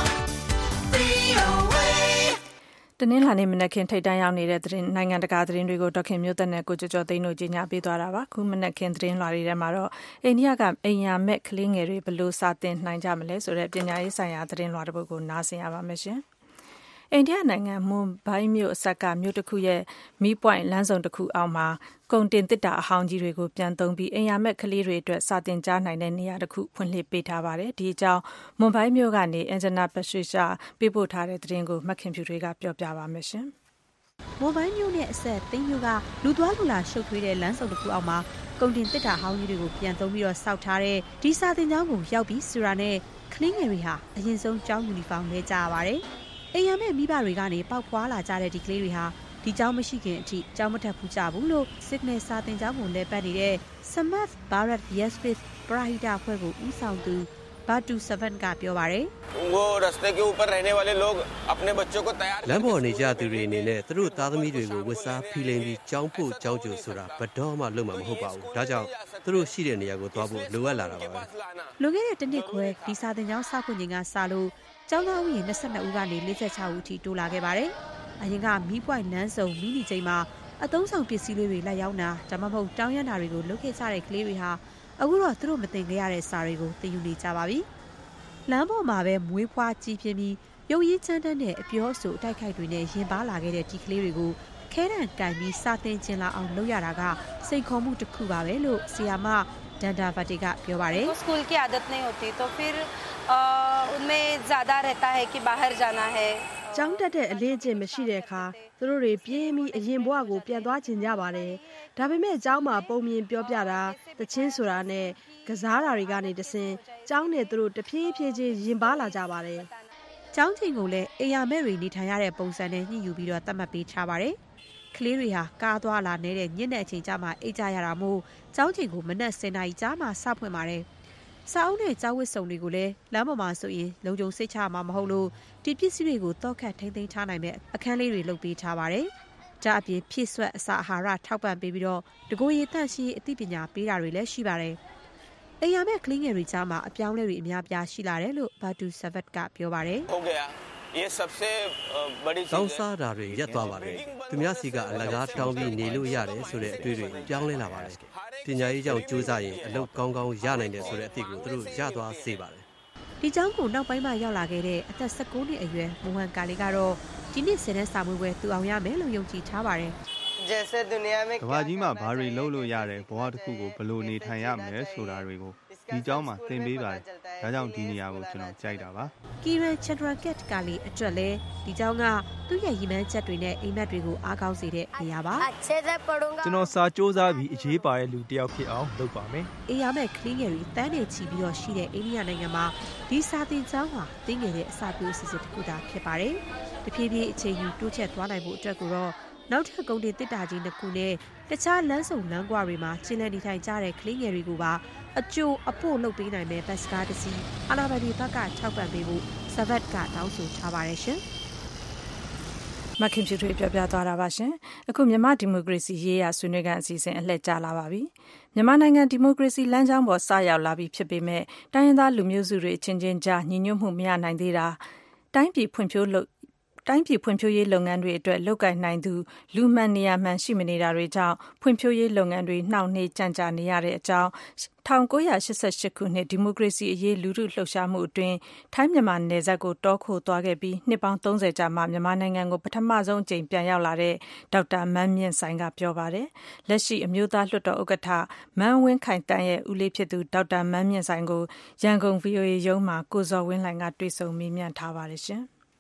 V O A တနင်္လာနေ့မနက်ခင်းထိပ်တန်းရောက်နေတဲ့သတင်းနိုင်ငံတကာသတင်းတွေကိုဒေါခင်မျိုးသက်နဲ့ကိုကျော်ကျော်သိန်းတို့ကြီးညာပေးသွားတာပါခုမနက်ခင်းသတင်းလွှာတွေထဲမှာတော့အိန္ဒိယကအိမ်ယာမဲ့ကလေးငယ်တွေဘယ်လိုစာသင်နိုင်ကြမလဲဆိုတဲ့ပညာရေးဆိုင်ရာသတင်းလွှာတစ်ပုဒ်ကိုနားဆင်ရပါမယ်ရှင်အိန္ဒိယနိုင်ငံမွန်ဘိုင်းမြို့အစပ်ကမြို့တစ်ခုရဲ့မီးပွိုင်လမ်းစုံတစ်ခုအောက်မှာကုန်တင်တစ်တာအဟောင်းကြီးတွေကိုပြန်သုံးပြီးအိမ်ယာမဲ့ကလေးတွေအတွက်စာတင်ကြားနိုင်တဲ့နေရာတစ်ခုဖွင့်လှစ်ပေးထားပါတယ်။ဒီအကြောင်းမွန်ဘိုင်းမြို့ကနေအန်ဂျနာပက်ထရီရှာပေးပို့ထားတဲ့သတင်းကိုမခင်ဖြူတွေကပြောပြပါမယ်ရှင်။မွန်ဘိုင်းမြို့နဲ့အဆက်သိန်းမြို့ကလူသွားလူလာရှုပ်ထွေးတဲ့လမ်းစုံတစ်ခုအောက်မှာကုန်တင်တစ်တာအဟောင်းကြီးတွေကိုပြန်သုံးပြီးတော့စောက်ထားတဲ့ဒီစာတင်ကျောင်းကိုရောက်ပြီးဆိုတာနဲ့ကလေးငယ်တွေဟာအရင်ဆုံးကျောင်းယူနီဖောင်းလဲကြရပါတယ်။အိမ်ယာမဲ့မိဘတွေကနေပေါက်ဖွာလာကြတဲ့ဒီကလေးတွေဟာဒီကျောင်းမရှိခင်အထိကျောင်းမထပ်ဘူးကြဘူးလို့ Signal စာသင်ကျောင်းကိုလဲပတ်နေတဲ့ Samath Bharat Yasvith ပရဟိတအဖွဲ့ကိုဦးဆောင်သူ Batu Savan ကပြောပါတယ်။ वो रास्ते के ऊपर रहने वाले लोग अपने बच्चों को तैयार လမ်းပေါ်နေကြသူတွေအနေနဲ့သူတို့သားသမီးတွေကိုဝတ်စားဖီလိန်ပြီးကျောင်းဖို့ကျောင်းကျိုဆိုတာဘတော်မှလုပ်မှာမဟုတ်ပါဘူး။ဒါကြောင့်သူတို့ရှိတဲ့နေရာကိုသွားဖို့လိုအပ်လာတာပါပဲ။လွန်ခဲ့တဲ့တစ်နှစ်ခွဲဒီစာသင်ကျောင်းစဖွင့်ချိန်ကစလို့ကျောင်းသားဦးရေ၂၂ဦးကနေ၄၆ဦးအထိတိုးလာခဲ့ပါတယ်။အရင်ကမီးပွိုင်လမ်းစုံမီးနီချိန်မှာအသုံးဆောင်ပစ္စည်းလေးတွေလိုက်ရောက်တာဒါမှမဟုတ်တောင်းရမ်းတာတွေကိုလုပ်ခဲ့ကြတဲ့ကလေးတွေဟာအခုတော့သူတို့မသိခဲ့ရတဲ့စာတွေကိုသင်ယူနေကြပါပြီ။လမ်းပေါ်မှာပဲမွေးဖွားကြီးပြင်းပြီးရုပ်ရည်ချမ်းတမ်းတဲ့အပြောဆိုအတိုက်ခိုက်တွေနဲ့ရင်ပါလာခဲ့တဲ့ဒီကလေးတွေကိုခဲတံကင်ပြီးစာသင်ကျင်လာအောင်လုပ်ရတာကစိတ်ခေါ်မှုတစ်ခုပါပဲလို့ဆီယာမဒန်ဒါဗတ်တီကပြောပါတယ်။ स्कूल की आदत नहीं होती तो फिर उनमें ज्यादा रहता है कि बाहर जाना है ကျောင်းတက်တဲ့အလင်းကျင့်မရှိတဲ့အခါသူတို့တွေပြင်းပြီးအရင်ဘဝကိုပြန်သွားခြင်းကြပါတယ်။ဒါပေမဲ့ကျောင်းမှာပုံမြင်ပြောပြတာတချင်းဆိုတာနဲ့ကစားတာတွေကနေတဆင်ကျောင်းနဲ့သူတို့တဖြည်းဖြည်းချင်းရင်ပါလာကြပါတယ်။ကျောင်းချိန်ကိုလည်းအိမ်ယာမဲ့တွေနေထိုင်ရတဲ့ပုံစံနဲ့ညှိယူပြီးတော့သတ်မှတ်ပေးထားပါတယ်။ကလေးတွေဟာကားသွားလာနေတဲ့ညနေအချိန်ကျမှအိတ်ကြရတာမို့ကျောင်းချိန်ကိုမနက်၁၀နာရီကြားမှစဖွင့်ပါတယ်။စာအုပ်နဲ့ကျောင်းဝတ်စုံတွေကိုလည်းလမ်းပေါ်မှာဆိုရင်လုံခြုံစိတ်ချမှာမဟုတ်လို့ဒီပစ္စည်းတွေကိုတောက်ခတ်ထိမ့်သိမ်းထားနိုင်မဲ့အခန်းလေးတွေလုပ်ပေးထားပါတယ်။ဒါအပြင်ဖြည့်ဆွက်အစာအာဟာရထောက်ပံ့ပေးပြီးတော့တကိုယ်ရည်တန့်ရှိအသိပညာပေးတာတွေလည်းရှိပါတယ်။အိမ်ယာမဲ့ကလေးငယ်တွေကြားမှာအပြောင်းလဲတွေအများပြားရှိလာတယ်လို့ဘာတူဆဗတ်ကပြောပါတယ်။ ये सबसे बड़ी တောင်းစားတာတွေရပ်သွားပါတယ်။သူများစီကအလကားတောင်းပြီးနေလို့ရတယ်ဆိုတဲ့အတွေ့တွေပြောင်းလဲလာပါတယ်။ပညာရေးကြောင့်ကြိုးစားရင်အလုပ်ကောင်းကောင်းရနိုင်တယ်ဆိုတဲ့အသည့်ကိုသူတို့ရသွားစေပါတယ်။ဒီကျောင်းကိုနောက်ပိုင်းမှာရောက်လာခဲ့တဲ့အသက်၁၉နှစ်အရွယ်မိုဟန်ကာလီကတော့ဒီနှစ်ဆယ်တန်းစာမေးပွဲသူအောင်ရမယ်လို့ယုံကြည်ထားပါတယ်ကမ္ဘာကြီးမှာဘာတွေလုပ်လို့ရတယ်ဘဝတစ်ခုကိုဘယ်လိုနေထိုင်ရမလဲဆိုတာတွေကိုဒီကျောင်းမှာသင်ပေးပါတယ်ဒါကြောင့်ဒီနေရာကိုကျွန်တော်ကြိုက်တာပါကီရန်ချန်ဒရာကက်ကာလီအတွက်လဲဒီကျောင်းကသူ့ရဲ့ရည်မှန်းချက်တွေနဲ့အိမ်မက်တွေကိုအားကောင်းစေတဲ့နေရာပါကျွန်တော်စာစူးစမ်းပြီးအရေးပါတဲ့လူတစ်ယောက်ဖြစ်အောင်လုပ်ပါမယ်အေးရမယ့်ကလေးငယ်တွေတန်းနေချီပြီးတော့ရှိတဲ့အိန္ဒိယနိုင်ငံမှာဒီစာသင်ကျောင်းဟာတင်းငယ်တဲ့အစပျိုးအစီအစဉ်တစ်ခုသာဖြစ်ပါတယ်တဖြည်းဖြည်းအချိန်ယူတိုးချက်သွားနိုင်ဖို့အတွက်ကိုတော့နောက်ထပ်ကုန်တင်တစ်တာကြီးနှစ်ခုနဲ့တခြားလမ်းစုံလမ်းကွာတွေမှာကျင်းလည်နေထိုင်ကြတဲ့ကလေးငယ်တွေကိုပါအကျိုးအဖို့လုပ်ပေးနိုင်မဲ့ဘတ်စကားတစ်စီးအာနာဘယ်ဒီဘက်ကထောက်ပံ့ပေးဖို့ဆဗတ်ကတောင်းဆိုထားပါတယ်ရှင်မခင်ဖြူထွေးပြောပြသွားတာပါရှင်အခုမြန်မာဒီမိုကရေစီရေးရဆွေးနွေးကန်အစီအစဉ်အလှည့်ကျလာပါပြီမြန်မာနိုင်ငံဒီမိုကရေစီလမ်းကြောင်းပေါ်စရောက်လာပြီဖြစ်ပေမဲ့တိုင်းရင်းသားလူမျိုးစုတွေအချင်းချင်းကြားညီညွတ်မှုမရနိုင်သေးတာတိုင်းပြည်ဖွံ့ဖြိုးလို့တိုင်းပြည်ဖွံ့ဖြိုးရေးလုပ်ငန်းတွေအတွက်လုပ်ကိုင်နိုင်သူလူမှန်နေရာမှန်ရှိမနေတာတွေကြောင့်ဖွံ့ဖြိုးရေးလုပ်ငန်းတွေနှောင့်နှေးကြန့်ကြာနေရတဲ့အကြောင်း၁၉၈၈ခုနှစ်ဒီမိုကရေစီအရေးလူထုလှုပ်ရှားမှုအတွင်းထိုင်းမြန်မာနယ်စပ်ကိုတောခိုသွားခဲ့ပြီးနှစ်ပေါင်း၃၀ကြာမှမြန်မာနိုင်ငံကိုပထမဆုံးအကြိမ်ပြန်ရောက်လာတဲ့ဒေါက်တာမန်းမြင့်ဆိုင်ကပြောပါတယ်လက်ရှိအမျိုးသားလွှတ်တော်ဥက္ကဋ္ဌမန်းဝင်းခိုင်တန်းရဲ့ဦးလေးဖြစ်သူဒေါက်တာမန်းမြင့်ဆိုင်ကိုရန်ကုန် ဗီအိုအေ ရုံးမှာကိုဇော်ဝင်းလှိုင်ကတွေ့ဆုံမေးမြန်းထားပါတယ်ရှင်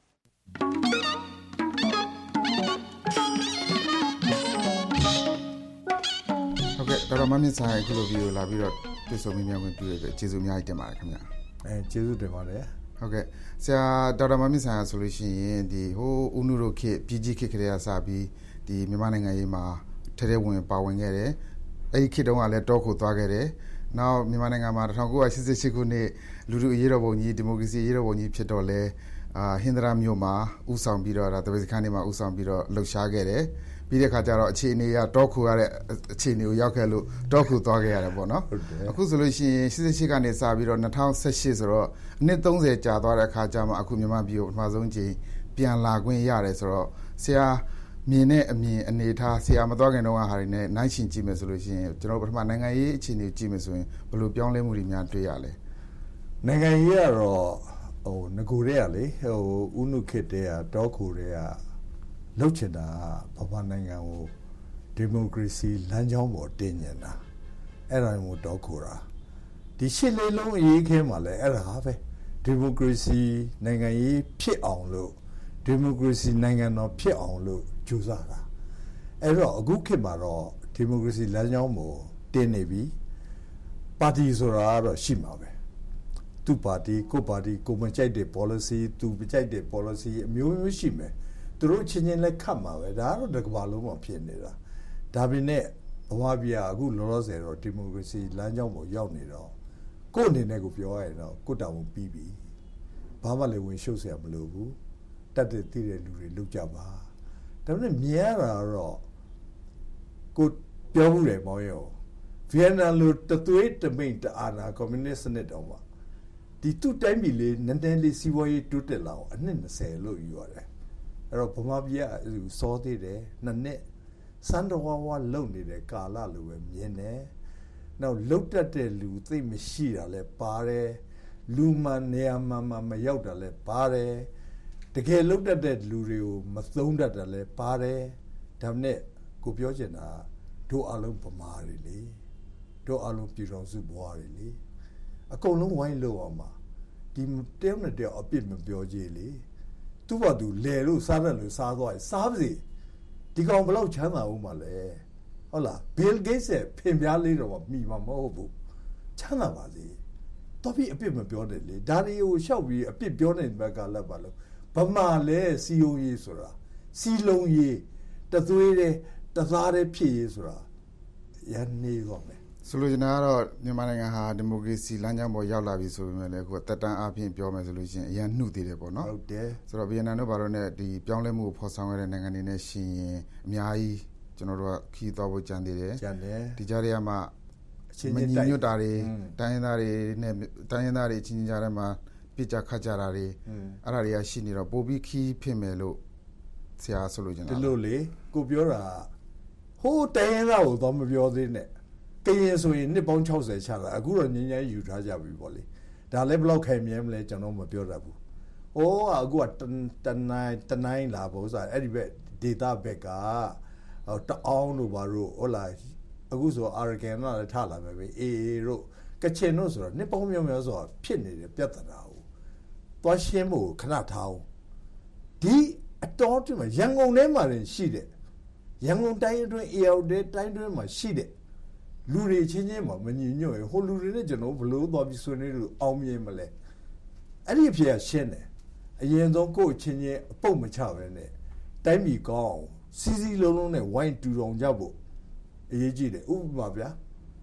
ဟုတ်ကဲ့ဒေါက်တာမန်းမြင့်ဆိုင်အခုလိုဗီဒီယိုလာပြီးတော့တွေ့ဆုံမေးမြန်းခွင့်ပြုရတဲ့ကျေးဇူးအများကြီးတင်ပါတယ်ခင်ဗျာအဲကျေးဇူးတင်ပါတယ်ဟုတ်ကဲ့ဆရာဒေါက်တာမန်းမြင့်ဆိုင်ဆိုလို့ရှိရင်ဒီဟိုးဦးနုတို့ခေတ်ပြည်ကြီးခေတ်ကလေးကစပြီးဒီမြန်မာနိုင်ငံရေးမှာထဲထဲဝင်ပါဝင်ခဲ့တယ်အဲ့ဒီခေတ်တုန်းကလည်းတောခိုသွားခဲ့တယ်နောက်မြန်မာနိုင်ငံမှာ၁၉၈၈ခုနှစ်လူထုအရေးတော်ပုံကြီးဒီမိုကရေစီအရေးတော်ပုံကြီးဖြစ်တော့လဲအာဟင်္ဒရာမြို့မှာဥဆောင်ပြီးတော့ဒါတပည့်စခန်းတွေမှာဥဆောင်ပြီးတော့လှုပ်ရှားခဲ့တယ်ပြီးတဲ့ခါကျတော့အခြေအနေကတောခိုရတဲ့အခြေအနေကိုရောက်ခဲ့လို့တောခိုသွားခဲ့ရတယ်ပေါ့နော်အခုဆိုလို့ရှိရင်၈၈ကနေစပြီးတော့၂၀၁၈ဆိုတော့အနှစ်၃၀ကြာသွားတဲ့အခါကျမှအခုမြန်မာပြည်ကိုပထမဆုံးချိန်ပြန်လာခွင့်ရတယ်ဆိုတော့ဆရာမြင်တဲ့အမြင်အနေထားဆရာမသွားခင်တုန်းကဟာတွေနဲ့နိုင်ရှင်ကြည့်မယ်ဆိုလို့ရှိရင်ကျွန်တော်ပထမနိုင်ငံရေးအခြေအနေကိုကြည့်မယ်ဆိုရင်ဘယ်လိုပြောင်းလဲမှုတွေများတွေ့ရလဲနိုင်ငံရေးကတော့ဟိုငကိုတွေကလေဟိုဥနုခေတ်တွေကတောခိုတွေကလှုပ်ချင်တာဗမာနိုင်ငံကိုဒီမိုကရေစီလမ်းကြောင်းပေါ်တင်နေတာအဲ့ဒါမျိုးတောခိုတာဒီရှစ်လေးလုံးအရေးခဲမှာလဲအဲ့ဒါပဲဒီမိုကရေစီနိုင်ငံရေးဖြစ်အောင်လို့ဒီမိုကရေစီနိုင်ငံတော်ဖြစ်အောင်လို့ကြိုးစားတာအဲ့တော့အခုခေတ်မှာတော့ဒီမိုကရေစီလမ်းကြောင်းပေါ်တင်နေပြီပါတီဆိုတာကတော့ရှိမှာပဲသူ့ပါတီကိုပါတီကိုမကြိုက်တဲ့ policy သူမကြိုက်တဲ့ policy အမျိုးမျိုးရှိမယ်သူတို့ချင်းချင်းလက်ခတ်မှာပဲဒါကတော့တစ်ကမ္ဘာလုံးမှာဖြစ်နေတာဒါပေမဲ့ဘဝပြအခုလောလောဆယ်တော့ဒီမိုကရေစီလမ်းကြောင်းပေါ်ရောက်နေတော့ကိုယ့်အနေနဲ့ကိုပြောရရင်တော့ကိုယ့်တောင်ဝင်ပြီးပြီဘာမှလည်းဝင်ရှုပ်เสียမလို့ဘူးတတ်တဲ့တည်တဲ့လူတွေလုပ်ကြပါဒါပေမဲ့မြင်ရတာတော့ကိုပြောမှုတယ်မောင်ရောဗီယက်နမ်လိုတသွေးတမိန်တအာနာကွန်မြူနစ်စနစ်တော့မှာဒီတူတိုင်းပြည်လေးနည်းနည်းလေးစီးပွားရေးတိုးတက်လာအောင်အနှစ်၂၀လို့ယူရတယ်အဲ့တော့ဗမာပြည်ကစောသေးတယ်နှစ်နှစ်စံတော်ဝါဝါလုံနေတဲ့ကာလလိုပဲမြင်တယ်နောက်လှုပ်တက်တဲ့လူသိမရှိတာလဲပါတယ်လူမှန်နေရာမှမှမရောက်တာလဲပါတယ်တကယ်လှုပ်တက်တဲ့လူတွေကိုမသုံးတတ်တာလဲပါတယ်ဒါနဲ့ကိုပြောချင်တာတို့အလုံးဗမာတွေလေတို့အလုံးပြည်တော်စုဘွားတွေလေအကုန်လုံးဝိုင်းလို့အောင်ပါဒီတဲနဲ့တဲအပြစ်မပြောကြလေသူ့ဘာသူလဲလို့စားတယ်လို့စားသွားစားပါစေဒီကောင်ဘလောက်ချမ်းသာဦးမှာလဲဟုတ်လား Bill Gates ရဲ့ဖင်ပြားလေးတော့မိမှာမဟုတ်ဘူးချမ်းသာပါစေတော့ပြီးအပြစ်မပြောတယ်လေဒါတွေကိုရှောက်ပြီးအပြစ်ပြောနေတဲ့ဘက်ကလည်းပါလို့ဗမာလဲစီယုံရေးဆိုတာစီလုံးရေးတသွေးတဲ့တသားတဲ့ဖြစ်ရေးဆိုတာရန်နေတော့မယ်ဆိုလိုချင်တာကတော့မြန်မာနိုင်ငံဟာဒီမိုကရေစီလမ်းကြောင်းပေါ်ရောက်လာပြီဆိုပေမဲ့လည်းအခုတက်တန်းအပြင်ပြောမယ်ဆိုလို့ရှိရင်အရင်နှုတ်သေးတယ်ပေါ့နော်ဟုတ်တယ်ဆိုတော့ဗီယက်နမ်တို့ဘာလို့ ਨੇ ဒီပြောင်းလဲမှုကိုဖော်ဆောင်ရတဲ့နိုင်ငံတွေနဲ့ရှင်ရင်အများကြီးကျွန်တော်တို့ကခီးသွားဖို့ကြံသေးတယ်ကြံတယ်ဒီကြားထဲမှာအချင်းချင်းညွတ်တာတွေတိုင်းရင်းသားတွေနဲ့တိုင်းရင်းသားတွေချင်းချင်းကြားထဲမှာပြစ်ကြခတ်ကြတာတွေအဲ့ဒါတွေကရှိနေတော့ပိုပြီးခီးဖြစ်မယ်လို့ဆရာဆိုလို့ချင်တာဒီလိုလေကိုပြောတာဟိုးတိုင်းရင်းသားကိုတော့မပြောသေးနဲ့ကရင်ဆိုရင်နှစ်ပေါင်း၆၀ချတာအခုတော့ငင်းငယ်ယူထားကြပြီပေါ့လေဒါဒါလည်းဘယ်လောက်ခိုင်မြဲမလဲကျွန်တော်မပြောတတ်ဘူး။အိုးအခုကတနိုင်တနိုင်လာဖို့ဆိုအဲ့ဒီဘက် data ဘက်ကတအောင်တို့ဘာလို့ဟုတ်လားအခုဆို Arakan ကလည်းထားလာမယ်ပဲအေးတို့ကချင်တို့ဆိုတော့နှစ်ပေါင်းများများဆိုတော့ဖြစ်နေတဲ့ပြဿနာကိုသွားရှင်းဖို့ခဏထားအောင်ဒီအတော်တူမှာရန်ကုန်ထဲမှာလည်းရှိတယ်ရန်ကုန်တိုင်းအတွင်း A L တဲ့တိုင်းအတွင်းမှာရှိတယ်လူတွေချင်းချင်းမှာမညီညွတ်ရဟိုလူတွေနဲ့ကျွန်တော်ဘလို့သွားပြီးဆွေးနွေးလို့အောင်မြင်မလဲအဲ့ဒီအဖြစ်ကရှင်းတယ်အရင်ဆုံးကိုယ့်ချင်းချင်းအပုတ်မချပဲနဲ့တိုင်းပြည်ကောင်းစီစီလုံးလုံးနဲ့ဝိုင်းတူတော်ကြဖို့အရေးကြီးတယ်ဥပမာဗျာ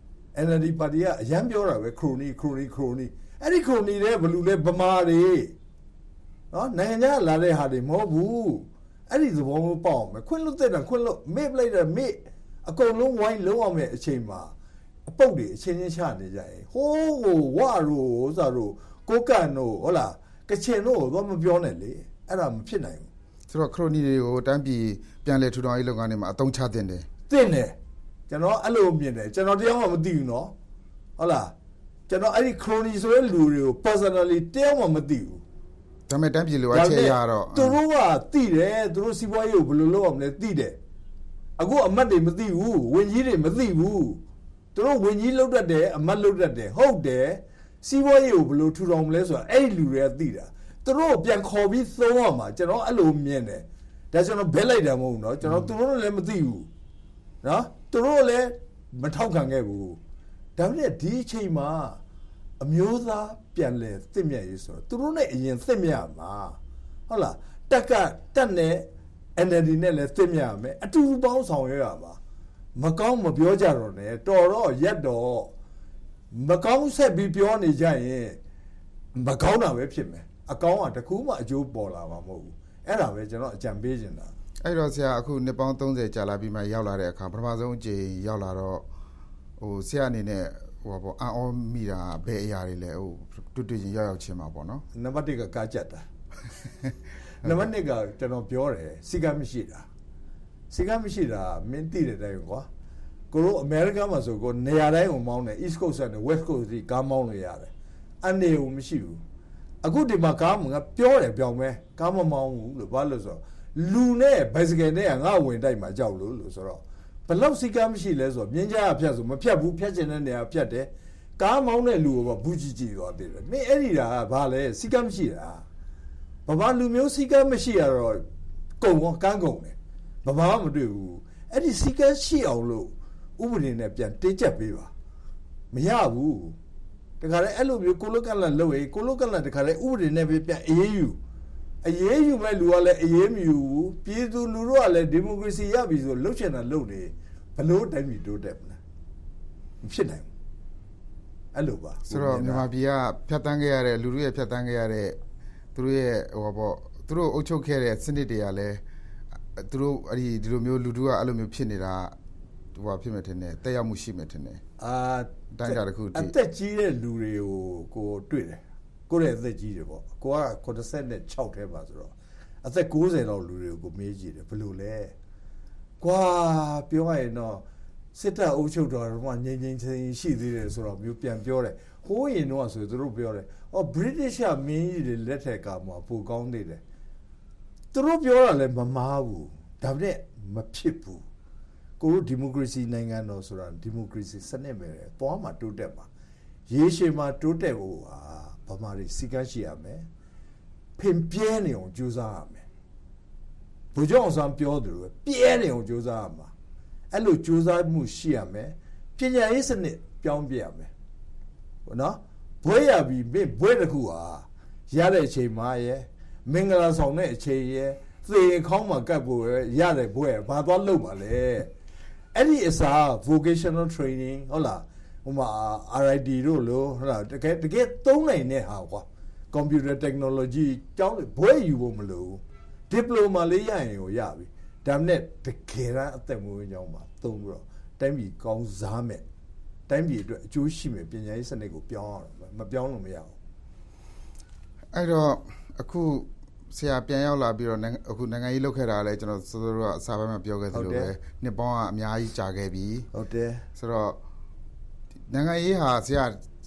N L D ပါတီကအရန်ပြောတာပဲခရိုနီခရိုနီခရိုနီအဲ့ဒီခရိုနီတွေဘလူလဲဗမာတွေနော်နိုင်ငံခြားလာတဲ့ဟာတွေမဟုတ်ဘူးအဲ့ဒီသဘောမျိုးပေါ့မယ်ခွင့်လွတ်တဲ့တာခွင့်လွတ်မေ့ပလိုက်တာမေ့အကုန်လုံးဝိုင်းလုံးအောင်မဲ့အချိန်မှာအပုတ်တွေအချင်းချင်းချနေကြရင်ဟိုးဟိုဝါရိုဥစားရိုကိုကန်တို့ဟုတ်လားကချင်တို့တော့မပြောနဲ့လေအဲ့ဒါမဖြစ်နိုင်ဘူးဆိုတော့ခရိုနီတွေကိုတန်းပြည်ပြန်လဲထူထောင်ရေးလုပ်ငန်းတွေမှာအသုံးချတင်တယ်တင်တယ်ကျွန်တော်အဲ့လိုမြင်တယ်ကျွန်တော်တရားမှမသိဘူးနော်ဟုတ်လားကျွန်တော်အဲ့ဒီခရိုနီဆိုတဲ့လူတွေကို personally တရားမှမသိဘူးဒါပေမဲ့တန်းပြည်လိုအပ်ချက်ရတော့သူတို့ကသိတယ်သူတို့စီးပွားရေးကိုဘယ်လိုလုပ်အောင်လဲသိတယ်အခုအမတ်တွေမသိဘူးဝင်ကြီးတွေမသိဘူးသူတို့ဝင်ကြီးလုပ်တတ်တယ်အမတ်လုပ်တတ်တယ်ဟုတ်တယ်စီးပွားရေးကိုဘယ်လိုထူထောင်မလဲဆိုတာအဲ့ဒီလူတွေကသိတာသူတို့ပြန်ခေါ်ပြီးသုံးရမှာကျွန်တော်အဲ့လိုမြင်တယ်ဒါကျွန်တော်ဘဲလိုက်တာမဟုတ်ဘူးเนาะကျွန်တော်သူတို့လည်းမသိဘူးเนาะသူတို့လည်းမထောက်ခံခဲ့ဘူးဒါပေမဲ့ဒီအချိန်မှာအမျိုးသားပြန်လဲသစ်မြတ်ရေးဆိုတော့သူတို့နဲ့အရင်သစ်မြတ်မှာဟုတ်လားတက်ကတက်နဲ့ N L D နဲ့လည်းသစ်မြတ်မယ်အတူတူပေါင်းဆောင်ရွက်ရမှာမကောင်းမပြောကြတော့နဲ့တော်တော့ရက်တော့မကောင်းဆက်ပြီးပြောနေကြရင်မကောင်းတာပဲဖြစ်မယ်အကောင်းကတခုမှအကျိုးပေါ်လာမှာမဟုတ်ဘူးအဲ့ဒါပဲကျွန်တော်အကြံပေးနေတာအဲ့တော့ဆရာအခုနှစ်ပေါင်းသုံးဆယ်ကြာလာပြီးမှရောက်လာတဲ့အခါပထမဆုံးအကြိမ်ရောက်လာတော့ဟိုဆရာအနေနဲ့ဟိုပေါ့အံ့ဩမိတာဘယ်အရာတွေလဲဟိုတွေ့တွေ့ချင်းရောက်ရောက်ချင်းမှာပေါ့နော်နံပါတ်တစ်ကကားကြက်တာနံပါတ်နှစ်ကကျွန်တော်ပြောတယ်စီကမရှိတာစီကမရှိတာမင်းသိတဲ့တိုင်းကွာကိုတို့အမေရိကန်မှာဆိုကိုနေရာတိုင်းကိုမောင်းတယ် East Coast နဲ့ West Coast ကြီးကားမောင်းလို့ရတယ်အနေကိုမရှိဘူးအခုဒီမှာကားငါပြောတယ်ပြောင်းမဲကားမမောင်းဘူးလို့ဘာလို့ဆိုတော့လူနဲ့ bicycle နဲ့ငါဝင်တိုက်မှာကြောက်လို့လို့ဆိုတော့ဘလောက်စီကမရှိလဲဆိုတော့မြင်းကြားအဖြတ်ဆိုမဖြတ်ဘူးဖြတ်ချင်တဲ့နေရာဖြတ်တယ်ကားမောင်းတဲ့လူကိုဘူးကြီးကြီးသွားတယ်မင်းအဲ့ဒီတာကဘာလဲစီကမရှိတာဘဘာလူမျိုးစီကမရှိရတော့ကုံကန်းကုံတယ်ဘဘာမှမတွေ့ဘူးအဲ့ဒီစီကရှိအောင်လို့ဥပဒေနဲ့ပြန်တင်းကျပ်ပေးပါမရဘူးတခါလေအဲ့လိုမျိုးကိုလုကလန်လုပ်ရင်ကိုလုကလန်တခါလေဥပဒေနဲ့ပဲပြန်အေးယူအေးယူမဲ့လူကလည်းအေးမယူဘူးပြည်သူလူတို့ကလည်းဒီမိုကရေစီရပြီဆိုလှုပ်ချင်တာလှုပ်နေဘလို့တိုင်းပြည်တိုးတက်မလားမဖြစ်နိုင်ဘူးအဲ့လိုပါဆိုတော့မြန်မာပြည်ကဖြတ်တန်းခဲ့ရတဲ့လူတို့ရဲ့ဖြတ်တန်းခဲ့ရတဲ့သူတို့ရဲ့ဟိုပေါ့သူတို့အုပ်ချုပ်ခဲ့တဲ့စနစ်တွေကလည်းသူတို့အဲ့ဒီဒီလိုမျိုးလူတို့ကအဲ့လိုမျိုးဖြစ်နေတာဟိုဖြစ်မယ်ထင်တယ်တက်ရောက်မှုရှိမယ်ထင်တယ်အာတိုင်းတာတစ်ခုတည်းအသက်ကြီးတဲ့လူတွေကိုကိုတွေ့တယ်ကိုယ့်ရဲ့အသက်ကြီးတယ်ပေါ့ကိုကခုနှစ်ဆယ်ခြောက်ထဲပါဆိုတော့အသက်ကိုးဆယ်လောက်လူတွေကိုမေးကြည့်တယ်ဘယ်လိုလဲကွာပြောရရင်တော့စစ်တပ်အုပ်ချုပ်တော်ကငြိမ်ငြိမ်ချင်းရှိသေးတယ်ဆိုတော့မျိုးပြန်ပြောတယ်ဟိုးရင်တော့ဆိုသူတို့ပြောတယ်အော် British ကမင်းကြီးတွေလက်ထက်ကမှပိုကောင်းသေးတယ်သူတို့ပြောတာလည်းမမားဘူးဒါပေမဲ့မဖြစ်ဘူးကိုတို့ဒီမိုကရေစီနိုင်ငံတော်ဆိုတာဒီမိုကရေစီစနစ်ပဲသွားမှတိုးတက်ပါရေရှည်မှာတိုးတက်ဖို့ဟာဗမာတွေစီကန်းရှိရမယ်ဖင်ပြဲနေအောင်ကြိုးစားရမယ်ဘုကြောင့်ဆောင်ပြောတယ်လို့ပြဲနေအောင်ကြိုးစားရမှာအဲ့လိုကြိုးစားမှုရှိရမယ်ပညာရေးစနစ်ပြောင်းပြရမယ်ဟုတ်နော်ဘွဲရပြီမင်းဘွဲတစ်ခုဟာရတဲ့အချိန်မှာရဲ့မင်္ဂလာဆောင်တဲ့အချိန်ရဲ့သေခေါင်းမှာကပ်ဖို့ရတဲ့ဘွဲဘာသွားလုပ်ပါလဲအဲ့ဒီအစား vocational training ဟုတ်လားဟိုမှာ R I T တို့လို့ဟုတ်လားတကယ်တကယ်သုံးနိုင်တဲ့ဟာကွာ computer technology ကျောင်းဘွဲယူဖို့မလိုဘူး diploma လေးရရင်ကိုရပြီဒါနဲ့တကယ်တမ်းအသက်မွေးကြောင်းမှာသုံးပြီးတော့တိုင်းပြည်ကောင်းစားမယ်တိုင်းပြည်အတွက်အကျိုးရှိမယ်ပညာရေးစနစ်ကိုပြောင်းရအောင်မပြောင်းလို့မရဘူးအဲ့တော့အခုဆရာပြန်ရောက်လာပြီးတော့အခုနိုင်ငံရေးလုပ်ခဲ့တာလည်းကျွန်တော်စောစောကအစားပိုင်းမှာပြောခဲ့သလိုပဲနှစ်ပေါင်းကအများကြီးကြာခဲ့ပြီဟုတ်တယ်ဆိုတော့နိုင်ငံရေးဟာဆရာခ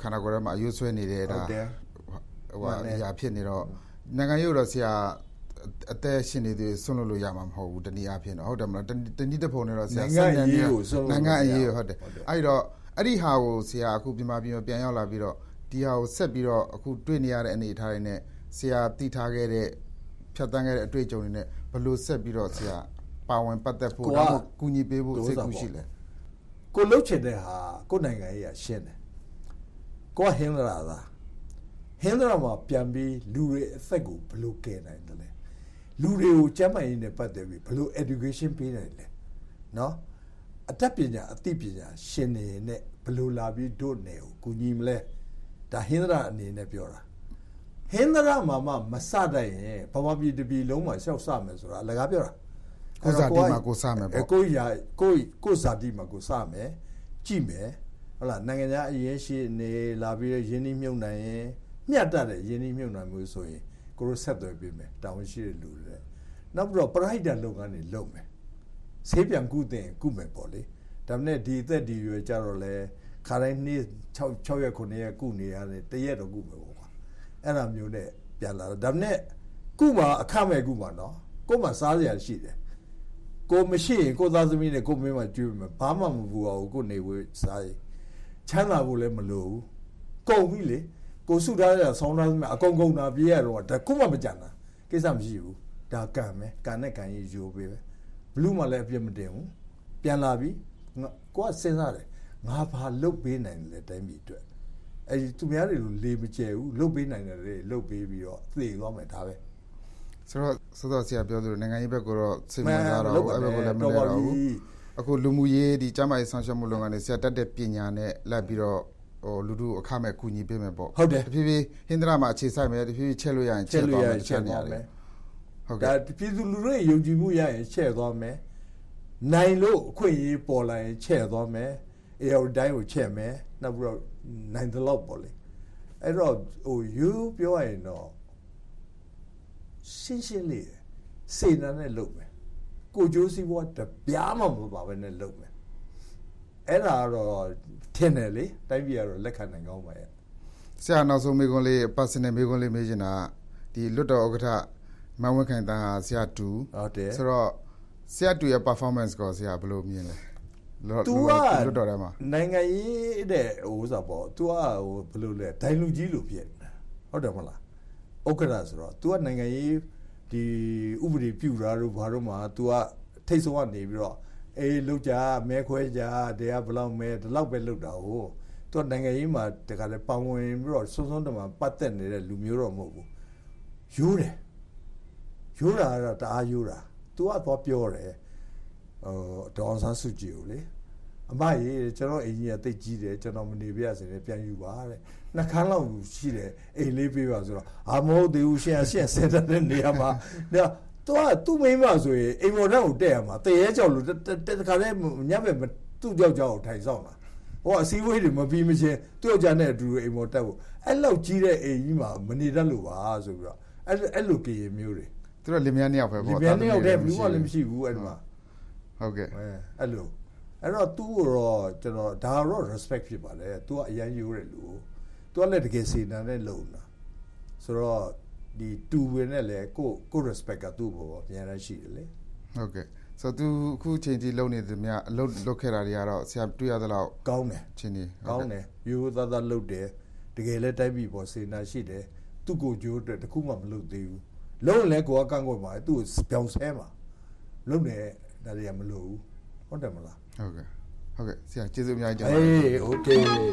န္ဓာကိုယ်ထဲမှာအယွတ်ဆွဲနေတဲ့ဒါဟိုဟာအရာဖြစ်နေတော့နိုင်ငံရေးတော့ဆရာအသက်ရှင်နေသေးဆွန့်လို့လို့ရမှာမဟုတ်ဘူးတနည်းအားဖြင့်တော့ဟုတ်တယ်မလားတနည်းတစ်ပုံနဲ့တော့ဆရာနိုင်ငံရေးကိုဆွန့်လို့နိုင်ငံအရေးဟုတ်တယ်အဲ့တော့အဲ့ဒီဟာကိုဆရာအခုမြန်မာပြည်မှာပြန်ရောက်လာပြီးတော့ဒီဟာကိုဆက်ပြီးတော့အခုတွေ့နေရတဲ့အနေအထားတွေနဲ့ဆရာသိထားခဲ့တဲ့ဖြတ်တန်းခဲ့တဲ့အတွေ့အကြုံတွေနဲ့ဘယ်လိုဆက်ပြီးတော့ဆရာပါဝင်ပတ်သက်ဖို့တော့ကူညီပေးဖို့စိတ်ကူးရှိလဲကိုလှုပ်ချင်တဲ့ဟာကိုနိုင်ငံရေးကရှင်းတယ်ကိုဟင်းလာတာဟင်းလာမှာပြန်ပြီးလူတွေအသက်ကိုဘယ်လိုကယ်နိုင်တယ်လဲလူတွေကိုကျန်းမာရေးနဲ့ပတ်သက်ပြီးဘယ်လို education ပေးနိုင်လဲနော်အတတ်ပညာအသိပညာရှင်နေနဲ့ဘယ်လိုလာပြီးတို့နေကိုကူညီမလဲဒါဟင်းလာအနေနဲ့ပြောတာဟင်းလာမှာမှမစတတ်ရင်ဘာမှပြည်တပြည်လုံးမှာရှောက်စမယ်ဆိုတာအလကားပြောတာကိုဇာတိမှာကိုစမယ်ပေါ့ကိုရာကိုကိုဇာတိမှာကိုစမယ်ကြည့်မယ်ဟုတ်လားနိုင်ငံသားအရင်ရှိနေလာပြီးရင်းနှီးမြှုပ်နှံရင်မျှတတဲ့ရင်းနှီးမြှုပ်နှံမှုဆိုရင်ကိုတို့ဆက်သွယ်ပေးမယ်တာဝန်ရှိတဲ့လူတွေနောက်ပြီးတော့ပရိုက်တာလုပ်ငန်းတွေလုပ်မယ်ဆေးပြန်ကုသင်ကုမယ်ပေါ့လေဒါပေမဲ့ဒီအသက်ဒီရွယ်ကြတော့လဲခါတိုင်းနေ့6 6ရက်9ရက်ကုနေရတယ်တရက်တော့ကုမယ်ပေါ့ကွာအဲ့ဒါမျိုးနဲ့ပြန်လာတော့ဒါပေမဲ့ကုမှာအခမဲ့ကုမှာနော်ကိုမှစားစရာရှိတယ်ကိုမရှိရင်ကိုသားသမီးနဲ့ကိုမင်းမကျွေးမယ်ဘာမှမပူအောင်ကိုနေဝေးစားရင်ချမ်းသာဖို့လည်းမလိုဘူးကုန်ပြီလေကိုစုထားရဆောင်းထားသမျှအကုန်ကုန်တာပြေးရတော့ဒါခုမှမကြံတာကိစ္စမရှိဘူးဒါကံပဲကံနဲ့ကံကြီးယူပေးပဲဘလူးမှလည်းအပြစ်မတင်ဘူးပြန်လာပြီကိုကစဉ်းစားတယ်ငါဘာလုတ်ပေးနိုင်တယ်တိုင်းပြည်အတွက်အဲဒီသူများတွေလိုလေမကျဲဘူးလုတ်ပေးနိုင်တယ်လေလုတ်ပေးပြီးတော့သေသွားမယ်ဒါပဲဆိုတော့ဆိုတော့ဆရာပြောသလိုနိုင်ငံရေးဘက်ကတော့စိတ်ဝင်စားတော့အဲ့ဘက်ကလည်းမလဲတော့ဘူးအခုလူမှုရေးဒီကျန်းမာရေးဆောင်ရွက်မှုလုပ်ငန်းတွေဆရာတက်တဲ့ပညာနဲ့လိုက်ပြီးတော့ဟိုလူတို့အခမဲ့ကူညီပေးမယ်ပေါ့ဟုတ်တယ်တဖြည်းဖြည်းဟင်္ဒရာမှာအခြေစိုက်မယ်တဖြည်းဖြည်းချက်လို့ရရင်ချက်သွားမယ်ချက်နေရတယ်ဟုတ်ကဲ့ဒါပြည်သူလူထုရဲ့ယုံကြည်မှုရရင်ချက်သွားမယ်နိုင်လို့အခွင့်အရေးပေါ်လာရင်ချက်သွားမယ်အေအော်တိုင်းကိုချက်မယ်နောက်ပြီးတော့နိုင်တဲ့လောက်ပေါ့လေအဲ့တော့ဟိုယူပြောရရင်တော့ရှင်းရှင်းလေးစေနာနဲ့လုပ်မယ်ကိုကျိုးစီးပွားတပြားမှမပါဘဲနဲ့လုပ်မယ်အဲ့ဒါတော့ထင်တယ်လေတိုင်းပြည်ကတော့လက်ခံနိုင်ကောင်းပါရဲ့ဆရာနောက်ဆုံးမေကွန်းလေး personal မေကွန်းလေးမေးချင်တာဒီလွတ်တော်ဥက္ကဋ္ဌမန်ဝင်းခိုင်တန်းဟာဆရာတူဟုတ်တယ်ဆိုတော့ဆရာတူရဲ့ performance ကိုဆရာဘယ်လိုမြင်လဲသူကလွတ်တော်ထဲမှာနိုင်ငံရေးတဲ့ဟိုစားပေါ့သူကဟိုဘယ်လိုလဲဒိုင်လူကြီးလို့ဖြစ်နေတာဟုတ်တယ်မဟုတ်လားဥက္ကဋ္ဌဆိုတော့ तू ကနိုင်ငံရေးဒီဥပဒေပြုတာတို့ဘာတို့မှာ तू ကထိတ်ဆုံးကနေပြီးတော့အေးလောက်ကြမဲခွဲကြတရားဘလောက်မဲဒီလောက်ပဲလောက်တာဟို तू ကနိုင်ငံရေးမှာတခါလဲပေါဝင်ပြီးတော့စွန်းစွန်းတမပတ်သက်နေတဲ့လူမျိုးတော့မဟုတ်ဘူးရိုးတယ်ရိုးတာကတော့တအားရိုးတာ तू ကတော့ပြောတယ်ဟိုဒေါ်အောင်ဆန်းစုကြည်ကိုလေအမကြီးကျွန်တော်အင်ကြီးကတိတ်ကြီးတယ်ကျွန်တော်မနေပြရစေနဲ့ပြန်ယူပါတဲ့နှခမ်းလောက်ရှိတယ်အိမ်လေးပေးပါဆိုတော့အာမဟုတ်သေးဘူးရှင်အရှင်စင်တဲ့နေရာမှာတော့သူကသူ့မိန်းမဆိုရင်အိမ်မော်တက်ကိုတက်ရမှာတရေကြောက်လို့တခါလဲညက်ပဲသူ့ကြောက်ကြောက်ကိုထိုင်ဆောင်တာဟောအစည်းအဝေးတွေမပြီးမချင်းသူ့ယောက်ျားနဲ့အတူအိမ်မော်တက်ဖို့အဲ့လောက်ကြီးတဲ့အိမ်ကြီးမှာမနေတတ်လို့ပါဆိုပြီးတော့အဲ့အဲ့လိုကြည်မျိုးတွေသူတို့လင်မယားနှစ်ယောက်ပဲပေါ့လင်မယားနှစ်ယောက်တည်းဘူးမှလည်းမရှိဘူးအဲ့ဒီမှာဟုတ်ကဲ့အဲ့လိုအဲ့တော့ तू တော့ကျွန်တော်ဒါတော့ respect ဖြစ်ပါလေ तू ကအရင်ရိုးတယ်လူ तू ကလည်းတကယ်စေတနာနဲ့လုံတာဆိုတော့ဒီတူဝင်နဲ့လေကိုကို respect ကသူ့ဘောအများကြီးရှိတယ်လေဟုတ်ကဲ့ဆိုတော့ तू အခုချိန်ကြီးလုံနေသမျှအလုပ်လုပ်ခဲ့တာတွေကတော့ဆရာတွေ့ရသလောက်ကောင်းတယ်ချင်းကြီးကောင်းတယ်ရိုးသားသားလုပ်တယ်တကယ်လည်းတိုက်ပြီးပေါ်စေနာရှိတယ်သူ့ကိုကြိုးအတွက်တခုမှမလုပ်သေးဘူးလုံးလည်းကိုကကန့်ကွက်ပါသူ့ကိုပြောင်းဆဲမှာလုံးတယ်ဒါတွေကမလို့ဘူးဟုတ်တယ်မလားဟုတ်ကဲ့ဟုတ်ကဲ့ဆရာကျေးဇူးအများကြီးတင်ပါတယ်အေးโอเค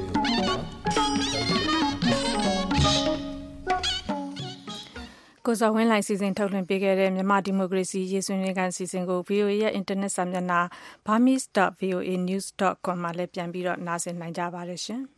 ကိုစောဝင်းလိုက်စီစဉ်ထုတ်လွှင့်ပေးခဲ့တဲ့မြန်မာဒီမိုကရေစီရေးဆွေးနွေးခန်းစီစဉ်ကို ဗီအိုအေ ရဲ့အင်တာနက်စာမျက်နှာ burmese dot v o a news dot com မှာလည်းပြန်ပြီးတော့နားဆင်နိုင်ကြပါတယ်ရှင်။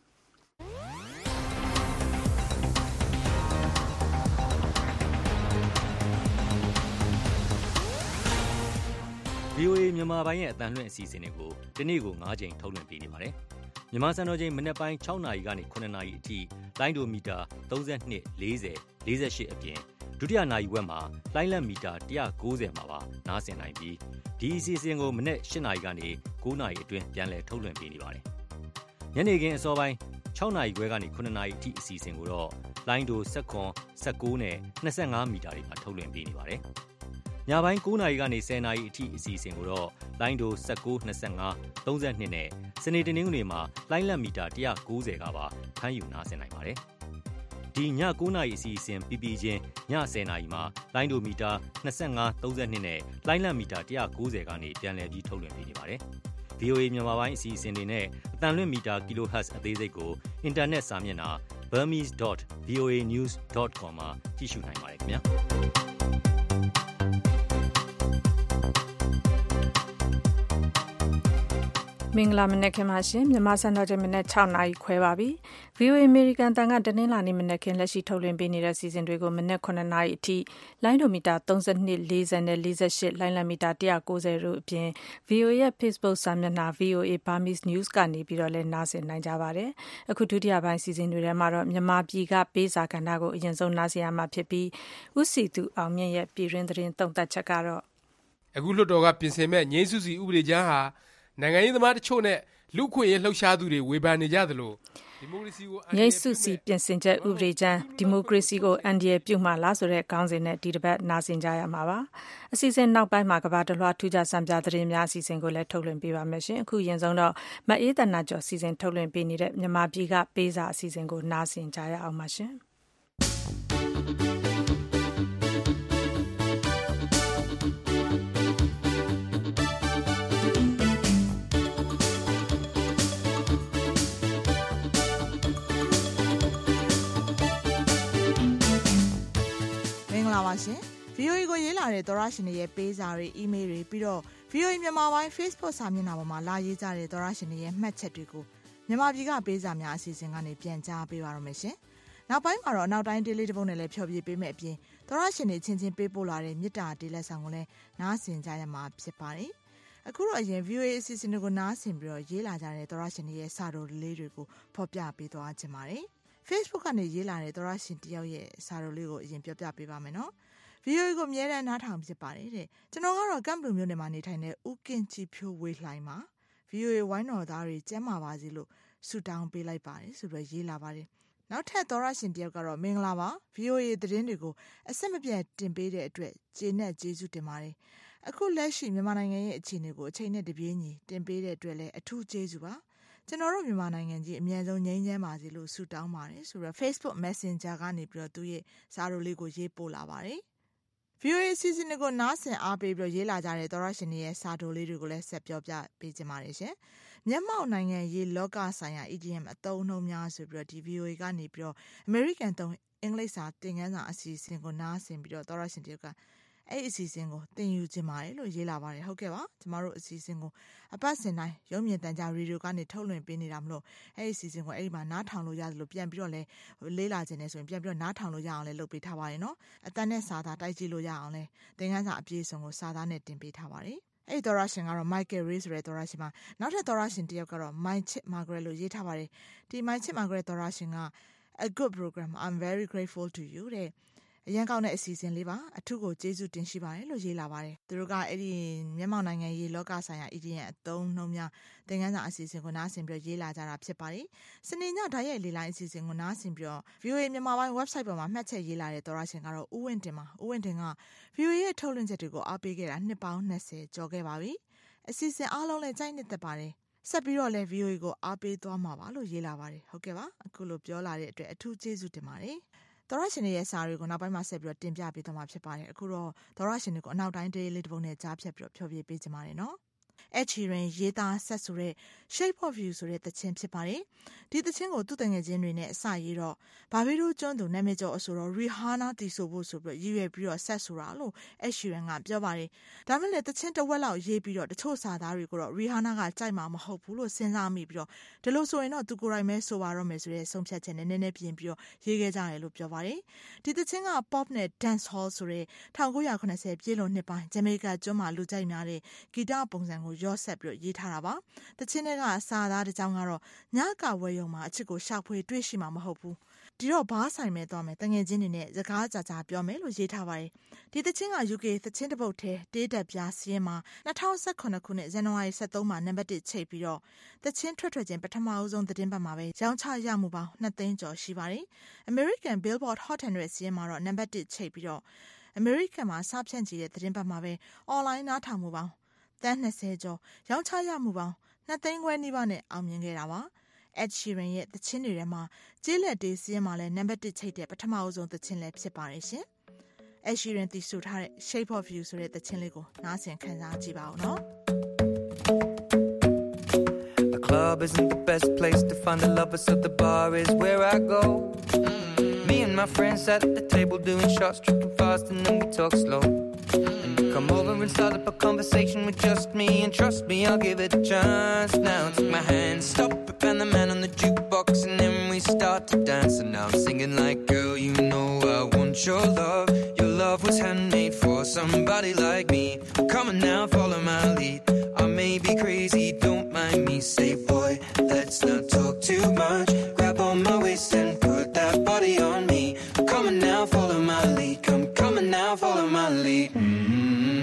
ဗီအိုအေ မြန်မာပိုင်းရဲ့အသံလွှင့်အစီအစဉ်တွေကိုဒီနေ့ကို၅ချိန်ထုတ်လွှင့်ပေးနေပါတယ်။မြန်မာစံတော်ချိန်မနက်ပိုင်း၆နာရီကနေ၇နာရီအထိလိုင်းဒိုမီတာ၃၂ ၄၀ ၄၈အပြင်ဒုတိယနာရီဝက်မှာလိုင်းလက်မီတာ၁၉၀မှာပါနားဆင်နိုင်ပြီးဒီအစီအစဉ်ကိုမနက်၈နာရီကနေ၉နာရီအတွင်းပြန်လည်ထုတ်လွှင့်ပေးနေပါတယ်။ညနေခင်းအစောပိုင်း၆နာရီခွဲကနေခုနှစ်နာရီအထိအစီအစဉ်ကိုတော့လိုင်းဒို၁၇ ၁၉နဲ့၂၅မီတာတွေမှာထုတ်လွှင့်ပေးနေပါတယ်။ညပိုင်း၉နာရီကနေ၁၀နာရီအထိအစီအစဉ်ကိုတော့လိုင်းဒို၁၉ ၂၅ ၃၂နဲ့စနေတနင်္ဂနွေမှာလိုင်းလက်မီတာ၁၉၀ကပါဖမ်းယူနားဆင်နိုင်ပါတယ်။ဒီည၉နာရီအစီအစဉ်ပြီးပြီးချင်းည၁၀နာရီမှာလိုင်းဒိုမီတာ၂၅ ၃၂နဲ့လိုင်းလက်မီတာ၁၉၀ကနေပြန်လည်ပြီးထုတ်လွှင့်ပေးနေပါတယ်။ဗွီအိုအေ မြန်မာပိုင်းအစီအစဉ်တွေနဲ့အတန်လွင့်မီတာ kilohertz အသေးစိတ်ကိုအင်တာနက်စာမျက်နှာ burmese dot voa news dot com မှာကြည့်ရှုနိုင်ပါတယ်ခင်ဗျာမင်္ဂလာမနက်ခင်းပါရှင်မြန်မာစံတော်ချိန်မနက်၆နာရီခွဲပါပြီ ဗွီအိုအေ American တန်ကတနင်္လာနေ့မနက်ခင်းလက်ရှိထုတ်လွှင့်ပေးနေတဲ့စီစဉ်တွေကိုမနက်9နာရီအထိလိုင်းဒိုမီတာ၃၂ ၄၀နဲ့၄၈လိုင်းလံမီတာ၁၉၀တို့အပြင် ဗွီအိုအေ ရဲ့ Facebook စာမျက်နှာ ဗွီအိုအေ Burmese News ကနေပြီးတော့လည်းနားဆင်နိုင်ကြပါတယ်အခုဒုတိယပိုင်းစီစဉ်တွေထဲမှာတော့မြန်မာပြည်ကပေးစာကဏ္ဍကိုအရင်ဆုံးနားဆင်ရမှာဖြစ်ပြီးဦးစီသူအောင်မြင့်ရဲ့ပြည်တွင်းသတင်းသုံးသပ်ချက်ကတော့အခုလွှတ်တော်ကပြင်ဆင်မဲ့ငြိမ်းစုစီဥပဒေကြမ်းဟာနိုင်ငံရေးသမားတချို့နဲ့လူခွင့်ရေးလှုပ်ရှားသူတွေဝေဖန်နေကြသလိုဒီမိုကရေစီကိုငြိမ်းစုစီပြင်ဆင်ချက်ဥပဒေကြမ်းဒီမိုကရေစီကိုအန်ဒီရပြုမှလားဆိုတဲ့ခေါင်းစဉ်နဲ့ဒီတစ်ပတ်နားဆင်ကြရမှာပါအစီအစဉ်နောက်ပိုင်းမှာကဘာတလွှာထူးခြားစံပြသတင်းများအစီအစဉ်ကိုလည်းထုတ်လွှင့်ပေးပါမယ်ရှင်အခုရင်ဆုံးတော့မအေးတနာကျော်စီစဉ်ထုတ်လွှင့်ပေးနေတဲ့မြန်မာပြည်ကပေးစာအစီအစဉ်ကိုနားဆင်ကြရအောင်ပါရှင်ပါရှင် ဗွီအိုအေ ကိုရေးလာတဲ့သောရရှင်တွေရဲ့ပေးစာတွေအီးမေးလ်တွေပြီးတော့ ဗွီအိုအေ မြန်မာပိုင်း Facebook စာမျက်နှာပေါ်မှာလာရေးကြတဲ့သောရရှင်တွေရဲ့မှတ်ချက်တွေကိုမြန်မာပြည်ကပေးစာများအစီအစဉ်ကနေပြန်ကြားပေးပါရမယ်ရှင်။နောက်ပိုင်းမှာတော့နောက်တိုင်းဒေးလေးတစ်ပုဒ်နဲ့လည်းဖြောပြပေးမယ်အပြင်သောရရှင်တွေချင်းချင်းပေးပို့လာတဲ့မေတ္တာဒေးလက်ဆောင်ကိုလည်းနားဆင်ကြရမှာဖြစ်ပါတယ်။အခုတော့အရင် ဗွီအိုအေ အစီအစဉ်တွေကိုနားဆင်ပြီးတော့ရေးလာကြတဲ့သောရရှင်တွေရဲ့စာတော်လေးတွေကိုဖော်ပြပေးသွားခြင်းပါတယ်။ Facebook ကနေရေးလာတဲ့သောရရှင်တယောက်ရဲ့စာတော်လေးကိုအရင်ပြောပြပေးပါမယ်နော်။ဗီအိုအေကိုအမြဲတမ်းနားထောင်ဖြစ်ပါတယ်တဲ့ကျွန်တော်ကတော့ကမ်ဘလူမြို့နယ်မှာနေထိုင်တဲ့ဦးကင်ချီဖြိုးဝေးလှိုင်းမှာဗီအိုအေဝိုင်းတော်သားတွေကျမ်းမာပါစေလို့ဆုတောင်းပေးလိုက်ပါတယ်ဆိုပြီးရေးလာပါတယ်နောက်ထပ်သောရရှင်တယောက်ကတော့မင်္ဂလာပါဗီအိုအေသတင်းတွေကိုအဆက်မပြတ်တင်ပေးတဲ့အတွက်ကျေနပ်ကျေးဇူးတင်ပါတယ်အခုလက်ရှိမြန်မာနိုင်ငံရဲ့အခြေအနေကိုအချိန်နဲ့တပြေးညီတင်ပေးတဲ့အတွက်လည်းအထူးကျေးဇူးပါကျွန်တော်တို့မြန်မာနိုင်ငံကြီးအမြန်ဆုံးငြိမ်းချမ်းပါစေလို့ဆုတောင်းပါတယ်ဆိုတော့ Facebook Messenger ကနေပြီးတော့သူရဲ့စာတော်လေးကိုရေးပို့လာပါတယ်ဗီအိုအေ စီစဉ်ကိုနားဆင်အားပေးပြီးရေးလာကြတဲ့သောရရှင်တွေရဲ့စာတိုလေးတွေကိုလည်းဆက်ပြောပြပေးကြပါရစေ။မျက်မှောက်နိုင်ငံရေးလောကဆိုင်ရာ အီဒီအမ် အသုံးအနှုန်းများဆိုပြီးတော့ဒီ ဗီအိုအေ ကနေပြီးတော့ American သုံးအင်္ဂလိပ်စာသင်ခန်းစာအစီအစဉ်ကိုနားဆင်ပြီးတော့သောရရှင်တွေကအဲ့ဒီအစီအစဉ်ကိုသင်ယူခြင်းပါတယ်လို့ရေးလာပါတယ်ဟုတ်ကဲ့ပါကျမတို့အစီအစဉ်ကိုအပတ်စဉ်တိုင်းရုံမြင့်တန်ကြားရေဒီယိုကနေထုတ်လွှင့်ပေးနေတာမလို့အဲ့ဒီအစီအစဉ်ကိုအဲ့ဒီမှာနားထောင်လို့ရတယ်လို့ပြန်ပြီးတော့လဲလေးလာခြင်းနဲ့ဆိုရင်ပြန်ပြီးတော့နားထောင်လို့ရအောင်လဲလုပ်ပေးထားပါတယ်နော်အတန်းနဲ့စာသားတိုက်ကြည့်လို့ရအောင်လဲသင်ခန်းစာအပြည့်အစုံကိုစာသားနဲ့တင်ပေးထားပါတယ်အဲ့ဒီသောရရှင်ကတော့ Michael Ray ဆိုတဲ့သောရရှင်ပါနောက်ထပ်သောရရှင်တယောက်ကတော့ My Chip Margaret လို့ရေးထားပါတယ်ဒီ My Chip Margaret သောရရှင်က A good program I'm very grateful to you တဲ့အရန်ကောင်းတဲ့အစီအစဉ်လေးပါအထူးကိုကျေးဇူးတင်ရှိပါတယ်လို့ရေးလာပါတယ်သူတို့ကအဲ့ဒီမြန်မာနိုင်ငံရေးလောကဆိုင်ရာ အီဒီအမ် အသုံးနှုန်းများသင်ခန်းစာအစီအစဉ်ကိုနားဆင်ပြီးရေးလာကြတာဖြစ်ပါတယ်စနေညဓာတ်ရိုက်လေလိုင်းအစီအစဉ်ကိုနားဆင်ပြီး ဗီအိုအေ မြန်မာပိုင်း website ပေါ်မှာမှတ်ချက်ရေးလာတဲ့သောရရှင်ကတော့ဦးဝင်းတင်ပါဦးဝင်းတင်က ဗီအိုအေ ရဲ့ထုတ်လွှင့်ချက်တွေကိုအားပေးခဲ့တာနှစ်ပေါင်း၂၀ကျော်ခဲ့ပါပြီအစီအစဉ်အားလုံးလည်းကြိုက်နှစ်သက်ပါတယ်ဆက်ပြီးတော့လည်း ဗီအိုအေ ကိုအားပေးသွားမှာပါလို့ရေးလာပါတယ်ဟုတ်ကဲ့ပါအခုလိုပြောလာတဲ့အတွက်အထူးကျေးဇူးတင်ပါတယ်သောရရှင်တွေရဲ့စာတွေကိုနောက်ပိုင်းမှာဆက်ပြီးတော့တင်ပြပေးသွားမှာဖြစ်ပါတယ်အခုတော့သောရရှင်တွေကိုအနောက်တိုင်းဒေးလေးတစ်ပုဒ်နဲ့ကြားဖြတ်ပြီးတော့ဖြောပြပေးကြပါမယ်နော် Ed Sheeran ရေးသားဆက်ဆိုတဲ့ Shape of You ဆိုတဲ့သချင်းဖြစ်ပါတယ်။ဒီသချင်းကိုသူ့တငယ်ချင်းတွေနဲ့အစရေးတော့ဘာဘီတို့ကျွန်းသူနာမည်ကျော်အဆိုတော့ Rihanna တီဆိုဖို့ဆိုပြီးရည်ရွယ်ပြီးတော့ဆက်ဆိုတာလို့ Ed Sheeran ကပြောပါတယ်။ဒါမှလည်းသချင်းတစ်ဝက်လောက်ရေးပြီးတော့တချို့စာသားတွေကိုတော့ Rihanna ကကြိုက်မှာမဟုတ်ဘူးလို့စဉ်းစားမိပြီးတော့ဒီလိုဆိုရင်တော့သူကိုယ်တိုင်ပဲဆိုပါတော့မယ်ဆိုတဲ့ဆုံးဖြတ်ချက်နဲ့နည်းနည်းပြင်ပြီးတော့ရေးခဲ့ကြတယ်လို့ပြောပါတယ်။ဒီသချင်းက Pop နဲ့ Dance Hall ဆိုတဲ့၁၉၇၀ပြည့်လွန်နှစ်ပိုင်းဂျမေကာကျွန်းမှာလူကြိုက်များတဲ့ဂီတပုံစံကိုရော့ဆက်ပြီးရေးထားတာပါတချင်းတွေကစာသားတစ်ကြောင်းကတော့ညကဝဲယုံမှာအချစ်ကိုရှောက်ဖွေတွေ့ရှိမှာမဟုတ်ဘူးဒီတော့ဘာဆိုင်မဲ့သွားမယ်တငယ်ချင်းတွေနဲ့စကားကြကြပြောမယ်လို့ရေးထားပါတယ်ဒီသချင်းက ယူ ကေ သချင်းတစ်ပုဒ်ထဲတေးတက်ပြားစီးရင်မှာ၂၀၁၇ခုနှစ်ဇန်နဝါရီ၁၃မှာနံပါတ်တစ်ချိတ်ပြီးတော့သချင်းထွက်ထွက်ချင်းပထမအဆုံးသတင်းပတ်မှာပဲရောင်းချရမှုပေါင်းနှစ်သိန်းကျော်ရှိပါတယ် American Billboard Hot ဟန်ဒရက်စီးရင်မှာတော့နံပါတ်တစ်ချိတ်ပြီးတော့ American မှာစဖြန့်ချီတဲ့သတင်းပတ်မှာပဲ online နားထောင်မှုပေါင်းသန်း၂၀ကျော်ရောင်းချရမှုပေါင်းနှစ်သိန်းခွဲနီးပါးနဲ့အောင်မြင်ခဲ့တာပါEd Sheeran ရဲ့သချင်းတွေထဲမှာကျေးလက်တေးစီးရင်မှာလည်းနံပါတ်တစ်ချိတ်တဲ့ပထမအဆုံးသချင်းလည်းဖြစ်ပါတယ်ရှင် Ed Sheeran တီးဆိုထားတဲ့ Shape of You ဆိုတဲ့သချင်းလေးကိုနားဆင်ခံစားကြည့်ပါဦးနော် The club isn't the best place to find the lovers, so the bar is where I go. Me and my friends at the table doing shots, tripping fast, and then we talk slow. And you come over and start up a conversation with just me, and trust me, I'll give it a chance. Now take my hand, stop it, and the man on the jukebox, and then we start to dance. And now I'm singing like, girl, you know I want your love. Your love was handmade for somebody like me. Come on now, follow my lead. I may be crazy, don't mind me. Say, boy, let's not talk too much. Grab on my waist and put that body on me. Come on now, follow my lead. Come, come on now, follow my lead. Mm-hmm.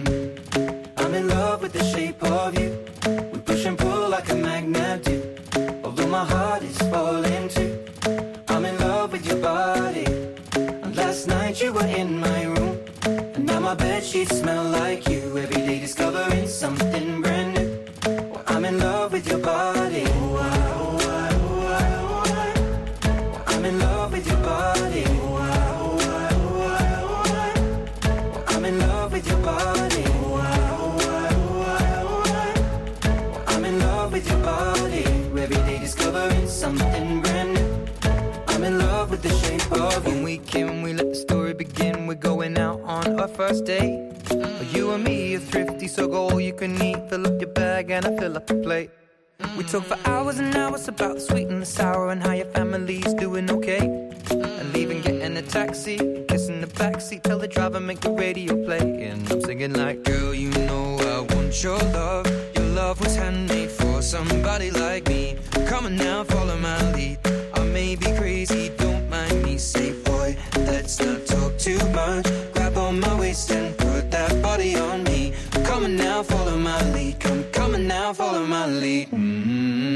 I'm in love with the shape of you. We push and pull like a magnet do. Although my heart is falling too. I'm in love with your body. And last night you were in my room. And now my bedsheets smell like you. Every day discovering something brand new. Well, I'm in love with your body. Oh, I, oh, I, oh, I, oh, I. Well, I'm in love with your body. Oh, I, oh, I, oh, I, oh, I. Well, I'm in love with your body. Oh, I, oh, I, oh, I, oh, I. Well, I'm in love with your body. Every day discovering something brand new. I'm in love with the shape of you. When we came, we let the story begin. We're going out on our first date. You and me are thrifty, so go all you can eat. Fill up your bag and I fill up the plate. We talk for hours and hours about the sweet and the sour and how your family's doing okay. And leaving, getting a taxi, kissing the backseat, tell the driver make the radio play. And I'm singing like, girl, you know I want your love. Your love was handmade for somebody like me. Come on now, follow my lead. I may be crazy, don't mind me. Say, boy, let's not talk too much. Grab on my waist and put that body on me. Come on now, follow my lead. Come, come on now, follow my lead. Mm-hmm.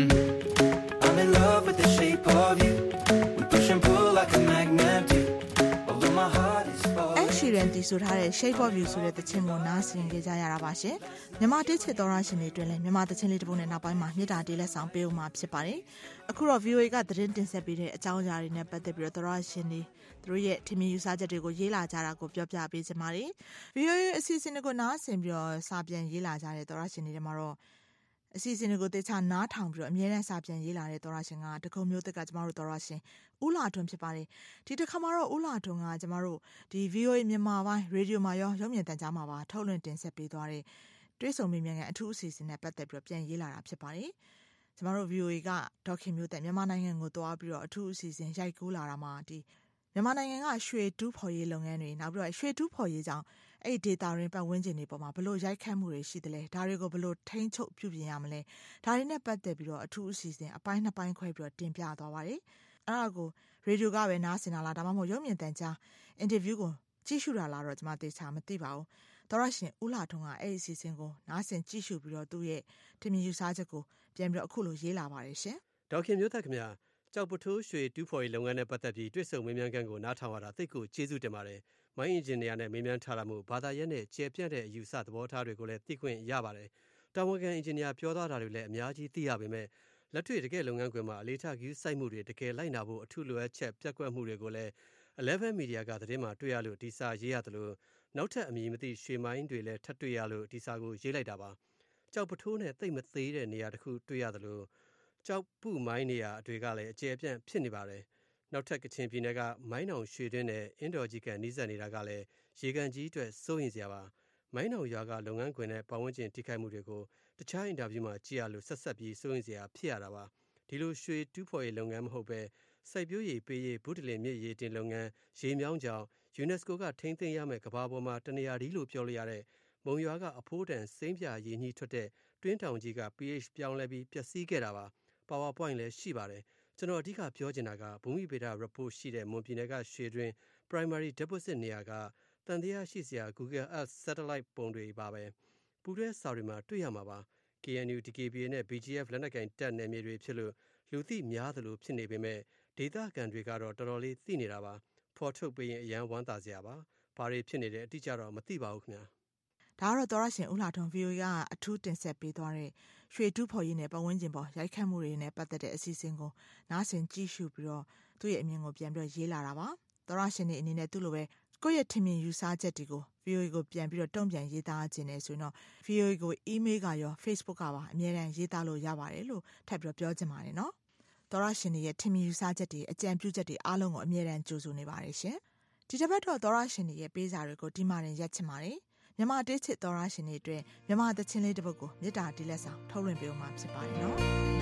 I'm in love with the shape of you. We push and pull like a magnet do. Although my heart is falling. Ed Sheeran တီးဆိုထားတဲ့ Shape of You ဆိုတဲ့သချင်းကိုနားဆင်ကြကြရတာပါရှင်မြန်မာတေးချစ်တော်ရရှင်တွေတွေ့လဲမြန်မာသချင်းလေးတစ်ပုဒ်နဲ့နောက်ပိုင်းမှာမြစ်တာတေးလက်ဆောင်ပေးဦးမှာဖြစ်ပါတယ်အခုတော့ V O A ကသတင်းတင်ဆက်ပေးတဲ့အကြောင်းအရာတွေနဲ့ပတ်သက်ပြီးတော့တော်ရရှင်တွေသူတို့ရဲ့ထင်မြင်ယူဆချက်တွေကိုရေးလာကြတာကိုပြောပြပေးချင်ပါတယ် V O A အစီအစဉ်တွေကိုနားဆင်ပြီးတော့စာပြန်ရေးလာကြတဲ့တော်ရရှင်တွေမှာတော့အစီအစဉ်တွေကိုတေချာနားထောင်ပြီးတော့အမြဲတမ်းစာပြန်ရေးလာတဲ့တော်ရရှင်ကတကုံမျိုးသက်ကကျမတို့တော်ရရှင်ဦးလာထွန်းဖြစ်ပါတယ်ဒီတစ်ခါမှာတော့ဦးလာထွန်းကကျမတို့ဒီ V O A မြန်မာပိုင်းရေဒီယိုမှာရောရုပ်မြင်သံကြားမှာပါထုတ်လွှင့်တင်ဆက်ပေးသွားတဲ့တွဲဆုံမိမြန်ကအထူးအစီအစဉ်နဲ့ပတ်သက်ပြီးတော့ပြန်ရေးလာတာဖြစ်ပါတယ်ကျမတို့ V O A ကဒေါခင်မျိုးသက်မြန်မာနိုင်ငံကိုတွားပြီးတော့အထူးအစီအစဉ်ရိုက်ကူးလာတာမှာဒီမြန်မာနိုင်ငံကရွှေတူးဖော်ရေးလုပ်ငန်းတွေနောက်ပြီးတော့ရွှေတူးဖော်ရေးကြောင့်အဲ့ဒီ data ရင်းပတ်ဝန်းကျင်တွေပေါ်မှာဘလို့ရိုက်ခတ်မှုတွေရှိတယ်လဲဒါတွေကိုဘလို့ထိန်းချုပ်ပြုပြင်ရမလဲဒါတွေနဲ့ပတ်သက်ပြီးတော့အထူးအစီအစဉ်အပိုင်းနှစ်ပိုင်းခွဲပြီးတော့တင်ပြသွားပါတယ်အဲ့ဒါကိုရေဒီယိုကပဲနားဆင်တာလားဒါမှမဟုတ်ရုပ်မြင်သံကြားအင်တာဗျူးကိုကြည့်ရှုတာလားတော့ကျွန်မသိချာမသိပါဘူးတော်ရရှင်ဦးလာထွန်းကအဲ့ဒီအစီအစဉ်ကိုနားဆင်ကြည့်ရှုပြီးတော့သူ့ရဲ့ထင်မြင်ယူဆချက်ကိုပြန်ပြီးတော့အခုလိုရေးလာပါတယ်ရှင်ဒေါခင်မျိုးသက်ခင်ဗျာကြောက်ပထိုးရွှေတူးဖော်ရေးလုပ်ငန်းနဲ့ပတ်သက်ပြီးတွေ့ဆုံမေးမြန်းခန်းကိုနားထောင်ရတာသိကိုကျေးဇူးတင်ပါတယ်မိုင်းအင်ဂျင်နီယာနဲ့မေးမြန်းထားတာမို့ဘာသာရပ်နဲ့ကျေပြန့်တဲ့အယူဆသဘောထားတွေကိုလည်းသိခွင့်ရပါတယ်တာဝန်ခံအင်ဂျင်နီယာပြောသွားတာတွေလည်းအများကြီးသိရပေမဲ့လက်တွေ့တကယ်လုပ်ငန်းခွင်မှာအလေးထားကူးစိုက်မှုတွေတကယ်လိုက်နာဖို့အထူးလိုအပ်ချက်ပြတ်ကွက်မှုတွေကိုလည်းeleven Media ကသတင်းမှာတွေ့ရလို့ဒီစာရေးရတယ်လို့နောက်ထပ်အမည်မသိရွှေမိုင်းတွေလည်းထပ်တွေ့ရလို့ဒီစာကိုရေးလိုက်တာပါကြောက်ပထိုးနဲ့သိမ့်မသေးတဲ့နေရာတစ်ခုတွေ့ရတယ်လို့ကြောက်ပုမိုင်းနေရာတွေကလည်းအကျယ်ပြန့်ဖြစ်နေပါတယ်နောက်ထပ်ကချင်ပြည်နယ်ကမိုင်းနောင်ရွှေတွင်းနဲ့အင်ဒိုဂျီကန်နီးစပ်နေတာကလည်းရေကန်ကြီးအတွက်စိုးရင်စရာပါမိုင်းနောင်ရွာကလုပ်ငန်းခွင်နဲ့ပတ်ဝန်းကျင်ထိခိုက်မှုတွေကိုတခြားအင်တာဗျူးမှာကြည့်ရလို့ဆက်ဆက်ပြီးစိုးရင်စရာဖြစ်ရတာပါဒီလိုရွှေတူးဖော်ရေးလုပ်ငန်းမဟုတ်ပဲစိုက်ပျိုးရေးပေးရေးဘူးတလင်မြစ်ရေးတင်လုပ်ငန်းရေမြောင်းကြောင် UNESCO ကထိန်းသိမ်းရမယ့်ကမ္ဘာပေါ်မှာတနေရာဒီလို့ပြောလို့ရတဲ့မုံရွာကအဖိုးတန်စိမ့်ပြရည်ညှိထွက်တဲ့တွင်းတောင်ကြီးက pH ပြောင်းလဲပြီးပျက်စီးခဲ့တာပါ PowerPoint လည်းရှိပါတယ်ကျွန်တော်အဓိကပြောချင်တာကဘူမိဗေဒ report ရှိတဲ့မွန်ပြည်နယ်ကရွှေတွင် primary deposit နေရာကတန်တရားရှိစရာ Google Earth satellite ပုံတွေပါပဲပူရဲစာတွေမှာတွေ့ရမှာပါ K N U D K B A နဲ့ B G F လက်နက်ကိုင်တပ်နယ်မြေတွေဖြစ်လို့လူသိများသလိုဖြစ်နေပေမဲ့ဒေသခံတွေကတော့တော်တော်လေးသိနေတာပါဖော်ထုတ်ပေးရင်အရန်ဝမ်းသာစရာပါဘာတွေဖြစ်နေတဲ့အတိအကျတော့မသိပါဘူးခင်ဗျာဒါကတော့သောရရှင်ဦးလာထွန်း V O A ကအထူးတင်ဆက်ပေးသွားတဲ့ရွှေတူးဖော်ရေးနဲ့ပတ်ဝန်းကျင်ပေါ်ရိုက်ခတ်မှုတွေနဲ့ပတ်သက်တဲ့အစီအစဉ်ကိုနားဆင်ကြည့်ရှုပြီးတော့သူ့ရဲ့အမြင်ကိုပြန်ပြီးရေးလာတာပါသောရရှင်နေအနေနဲ့သူ့လိုပဲကိုယ့်ရဲ့ထင်မြင်ယူဆချက်တွေကို V O A ကိုပြန်ပြီးတော့တုံ့ပြန်ရေးသားခြင်းနဲ့ဆိုရင်တော့ V O A ကို email ကရော Facebook ကပါအမြဲတမ်းရေးသားလို့ရပါတယ်လို့ထပ်ပြီးတော့ပြောချင်ပါတယ်နော်သောရရှင်ရဲ့ထင်မြင်ယူဆချက်တွေအကြံပြုချက်တွေအားလုံးကိုအမြဲတမ်းကြိုဆိုနေပါတယ်ရှင်ဒီတစ်ပတ်တော့သောရရှင်ရဲ့ပေးစာတွေကိုဒီမှာတင်ရက်ချင်ပါတယ်မြန်မာတေးချစ်သောရရှင်တွေအတွက်မြန်မာသချင်းလေးတစ်ပုဒ်ကိုမေတ္တာတီးလက်ဆောင်ထုတ်လွှင့်ပေးဦးမှာဖြစ်ပါတယ်နော်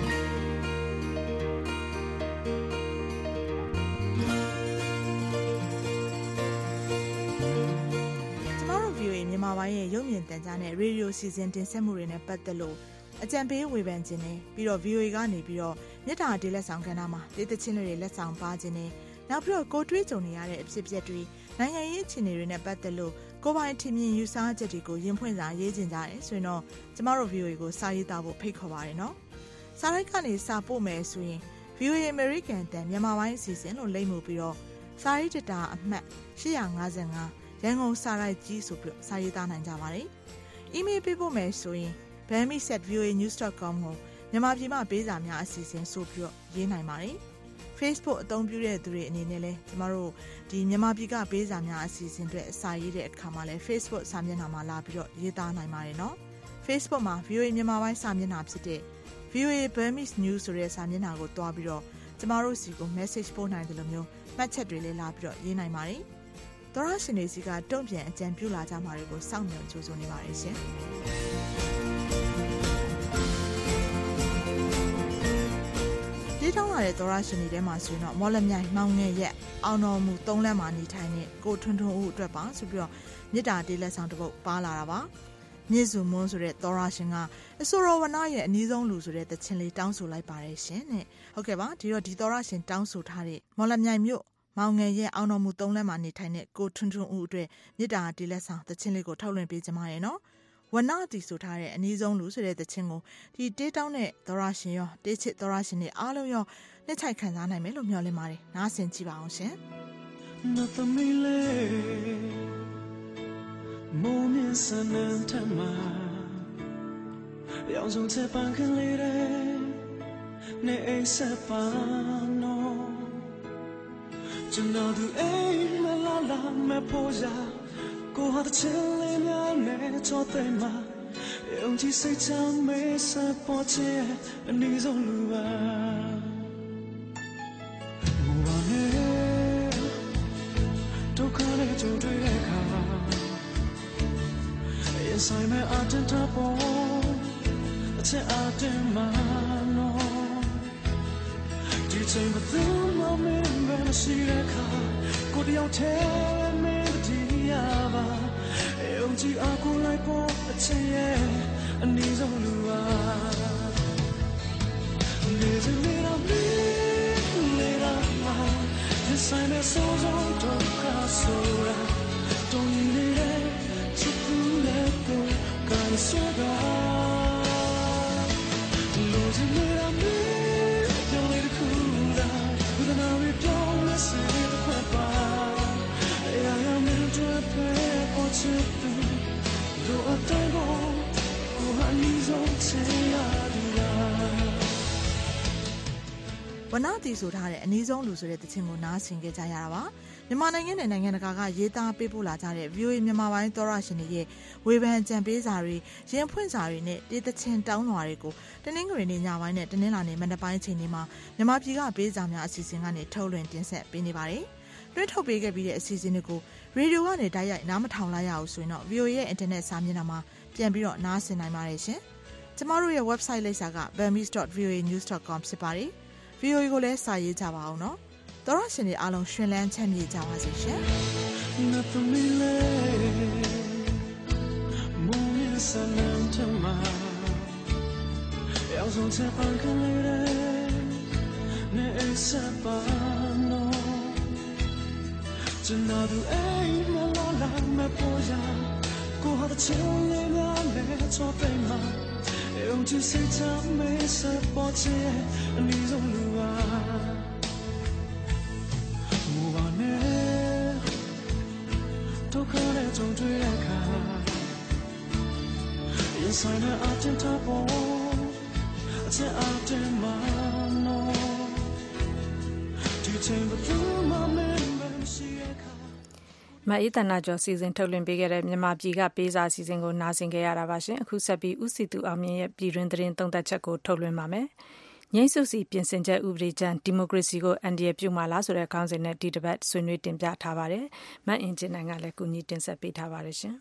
ကျမတို့ V O A မြန်မာပိုင်းရဲ့ရုပ်မြင်သံကြားနဲ့ရေဒီယိုစီစဉ်တင်ဆက်မှုတွေနဲ့ပတ်သက်လို့အကြံပေးဝေဖန်ခြင်းနဲ့ပြီးတော့ V O A ကနေပြီးတော့မေတ္တာတီးလက်ဆောင်ကဏ္ဍမှာတေးသချင်းတွေလက်ဆောင်ပါခြင်းနဲ့နောက်ပြီးတော့ကိုတွေးကြုံနေရတဲ့အဖြစ်အပျက်တွေနိုင်ငံရေးအခြေအနေတွေနဲ့ပတ်သက်လို့ကိုပိုင်ထင်မြင်ယူဆချက်တွေကိုရင်ဖွင့်စာရေးခြင်းကြတယ်ဆိုရင်တော့ကျမတို့ V O A ကိုစာရေးသားဖို့ဖိတ်ခေါ်ပါတယ်နော်စာရိုက်ကနေစာပို့မယ်ဆိုရင် V O A American တန်မြန်မာပိုင်းအစီအစဉ်လို့လိမ့်မှုပြီးတော့စာရေးတတာအမှတ်eight fifty-fiveရန်ကုန်စာရိုက်ကြီးဆိုပြီးစာရေးသားနိုင်ကြပါတယ်အီးမေးလ်ပေးဖို့မယ်ဆိုရင် burmese at v o a news dot com ကိုမြန်မာပြည်မှာပေးစာများအစီအစဉ်ဆိုပြီးတော့ရေးနိုင်ပါတယ် Facebook အသုံးပြုတဲ့သူတွေအနေနဲ့လည်းကျမတို့ဒီမြန်မာပြည်ကပေးစာများအစီအစဉ်တွေအစာရေးတဲ့အခါမှာလည်း Facebook စာမျက်နှာမှာလာပြီးတော့ရေးသားနိုင်ပါတယ်နော် Facebook မှာ V O A မြန်မာပိုင်းစာမျက်နှာဖြစ်တဲ့ V O A Burmese News ဆိုတဲ့စာမျက်နှာကိုတွားပြီးတော့ကျမတို့စီကို message ပို့နိုင်တယ်လို့မျိုးမှတ်ချက်တွေလည်းလာပြီးတော့ရေးနိုင်ပါတယ်သောရရှင်တွေစီကတုံ့ပြန်အကြံပြုလာကြမှာတွေကိုစောင့်မျှော်ကြိုးစိုးနေပါတယ်ရှင်ဒီတောင်းလာတဲ့သောရရှင်တွေထဲမှာဆိုရင်တော့မော်လမြိုင်မောင်ငယ်ရက်အောင်တော်မူသုံးလမ်းမှာနေထိုင်တဲ့ကိုထွန်းထွန်းဦးအတွက်ပါဆိုပြီးတော့မြစ်တာတေးလက်ဆောင်တစ်ပုဒ်ပါလာတာပါမြစ်စုမွန်းဆိုတဲ့သောရရှင်ကအဆိုတော်ဝနရဲ့အနီးဆုံးလူဆိုတဲ့တခြင်းလေးတောင်းဆိုလိုက်ပါတယ်ရှင်တဲ့ဟုတ်ကဲ့ပါဒီတော့ဒီသောရရှင်တောင်းဆိုထားတဲ့မော်လမြိုင်မြို့မောင်ငယ်ရဲ့အောင်တော်မူသုံးလမ်းမှာနေထိုင်တဲ့ကိုထွန်းထွန်းဦးအတွက်မြစ်တာတေးလက်ဆောင်တခြင်းလေးကိုထုတ်လွှင့်ပေးကြပါရနော်ဝနတီဆိုထားတဲ့အနည်းဆုံးလူဆိုတဲ့သချင်းကိုဒီတေးတောင်းတဲ့သောရရှင်ရောတေးချစ်သောရရှင်တွေအားလုံးရောနှစ်ချိုက်ခံစားနိုင်မယ်လို့မျှော်လင့်ပါတယ်နားဆင်ကြည့်ပါအောင်ရှင်သမီးလေးမိုးမြင့်စနံထမရောင်စုံချက်ပန်းခလေးတဲ့နေအိမ်ဆက်ပါနော်ကျွန်တော်သူအိမ်မလာလာမဖို့ရာကိုဟာတဲ့ချင်လေးများနဲ့ချောတဲ့မှာယုံကြည်စိတ်ချမေးစပေါ်ချင်အနည်းဆုံးလူပါဘူပါနဲ့ဒုက္ခနဲ့ကြုံတွေ့တဲ့အခါရင်ဆိုင်မဲ့အတန်တာပေါ်အချက်အတန်မှာနော်ဒီချိန်မှာသူမမင်းပဲရှိတဲ့အခါကိုတယောက်တည်းမင်းတည်းရပါယုံကြည်အားကိုလိုက်ပေါ်အချက်ရဲ့အနည်းဆုံးလူပါလေစနေရမင်းလေလာမှာဒီဆိုင်မဲ့ဆိုးဆုံးဒုက္ခဆိုတာတုံးနေတဲ့ချစ်သူနဲ့ကိုကံဆိုတာလေစနေရမင်းပြောင်းလေခုလာဘုဒ္ဓနာရီပြောင်းလဲစေတဲ့ခွက်ပါအရာရာမင်းတို့ပဲပေါ်ချစ်သူတို့အတိုင်းပေါ်ကိုဟာနီဆုံးချင်ရတူလားဝနတီဆိုထားတဲ့အနည်းဆုံးလူဆိုတဲ့တခြင်းကိုနားဆင်ကြကြရတာပါမြန်မာနိုင်ငံနဲ့နိုင်ငံတကာကရေးသားပေးပို့လာကြတဲ့ V O A မြန်မာပိုင်းသောရရှင်တွေရဲ့ဝေဖန်ကြံပေးစာတွေရင်ဖွင့်စာတွေနဲ့တေးသချင်းတောင်းလွှာတွေကိုတနင်္ဂနွေနေ့ညပိုင်းနဲ့တနင်္လာနေ့မနက်ပိုင်းချိန်တွေမှာမြန်မာပြည်ကပေးစာများအစီအစဉ်ကနေထုတ်လွှင့်တင်ဆက်ပေးနေပါတယ်တွဲထုတ်ပေးခဲ့ပြီးတဲ့အစီအစဉ်တွေကိုရေဒီယိုကနေတိုက်ရိုက်နားမထောင်လိုက်ရအောင်ဆိုရင်တော့ V O A ရဲ့အင်တာနက်စာမျက်နှာမှာပြန်ပြီးတော့နားဆင်နိုင်ပါတယ်ရှင်ကျမတို့ရဲ့ website လိပ်စာက burmese dot v o a news dot com ဖြစ်ပါတယ် V O A ကိုလည်းစာရေးကြပါအောင်နော်သောရရှင်တွေအားလုံးရှင်လန်းချမ်းမြေ့ကြပါစေရှင်သမီးလေးမိုးမြင့်စနံထမရောင်စုံချက်ပန်းခလေးတဲ့ ne esapano Janadu ei malola me poya ko har chile na le chotema e un ti senta me se poche ni zo lua mu ba ne to kare jong twe la kha inside the argent top it's an argent man no do you take the through my memories မအေးတနာကျော်စီစဉ်ထုတ်လွှင့်ပေးခဲ့တဲ့မြန်မာပြည်ကပေးစာစီစဉ်ကိုနားဆင်ကြရတာပါရှင်အခုဆက်ပြီးဦးစီသူအောင်မြင့်ရဲ့ပြည်တွင်းသတင်းသုံးသပ်ချက်ကိုထုတ်လွှင့်ပါမယ်ငြိမ်းစုစီပြင်ဆင်ချက်ဥပဒေကြမ်းဒီမိုကရေစီကိုအန်ဒီရပြုမှာလားဆိုတဲ့ခေါင်းစဉ်နဲ့ဒီတစ်ပတ်ဆွေးနွေးတင်ပြထားပါတယ်မတ်အင်ဂျင်နိုင်ကလည်းကူညီတင်ဆက်ပေးထားပါတယ်ရှင်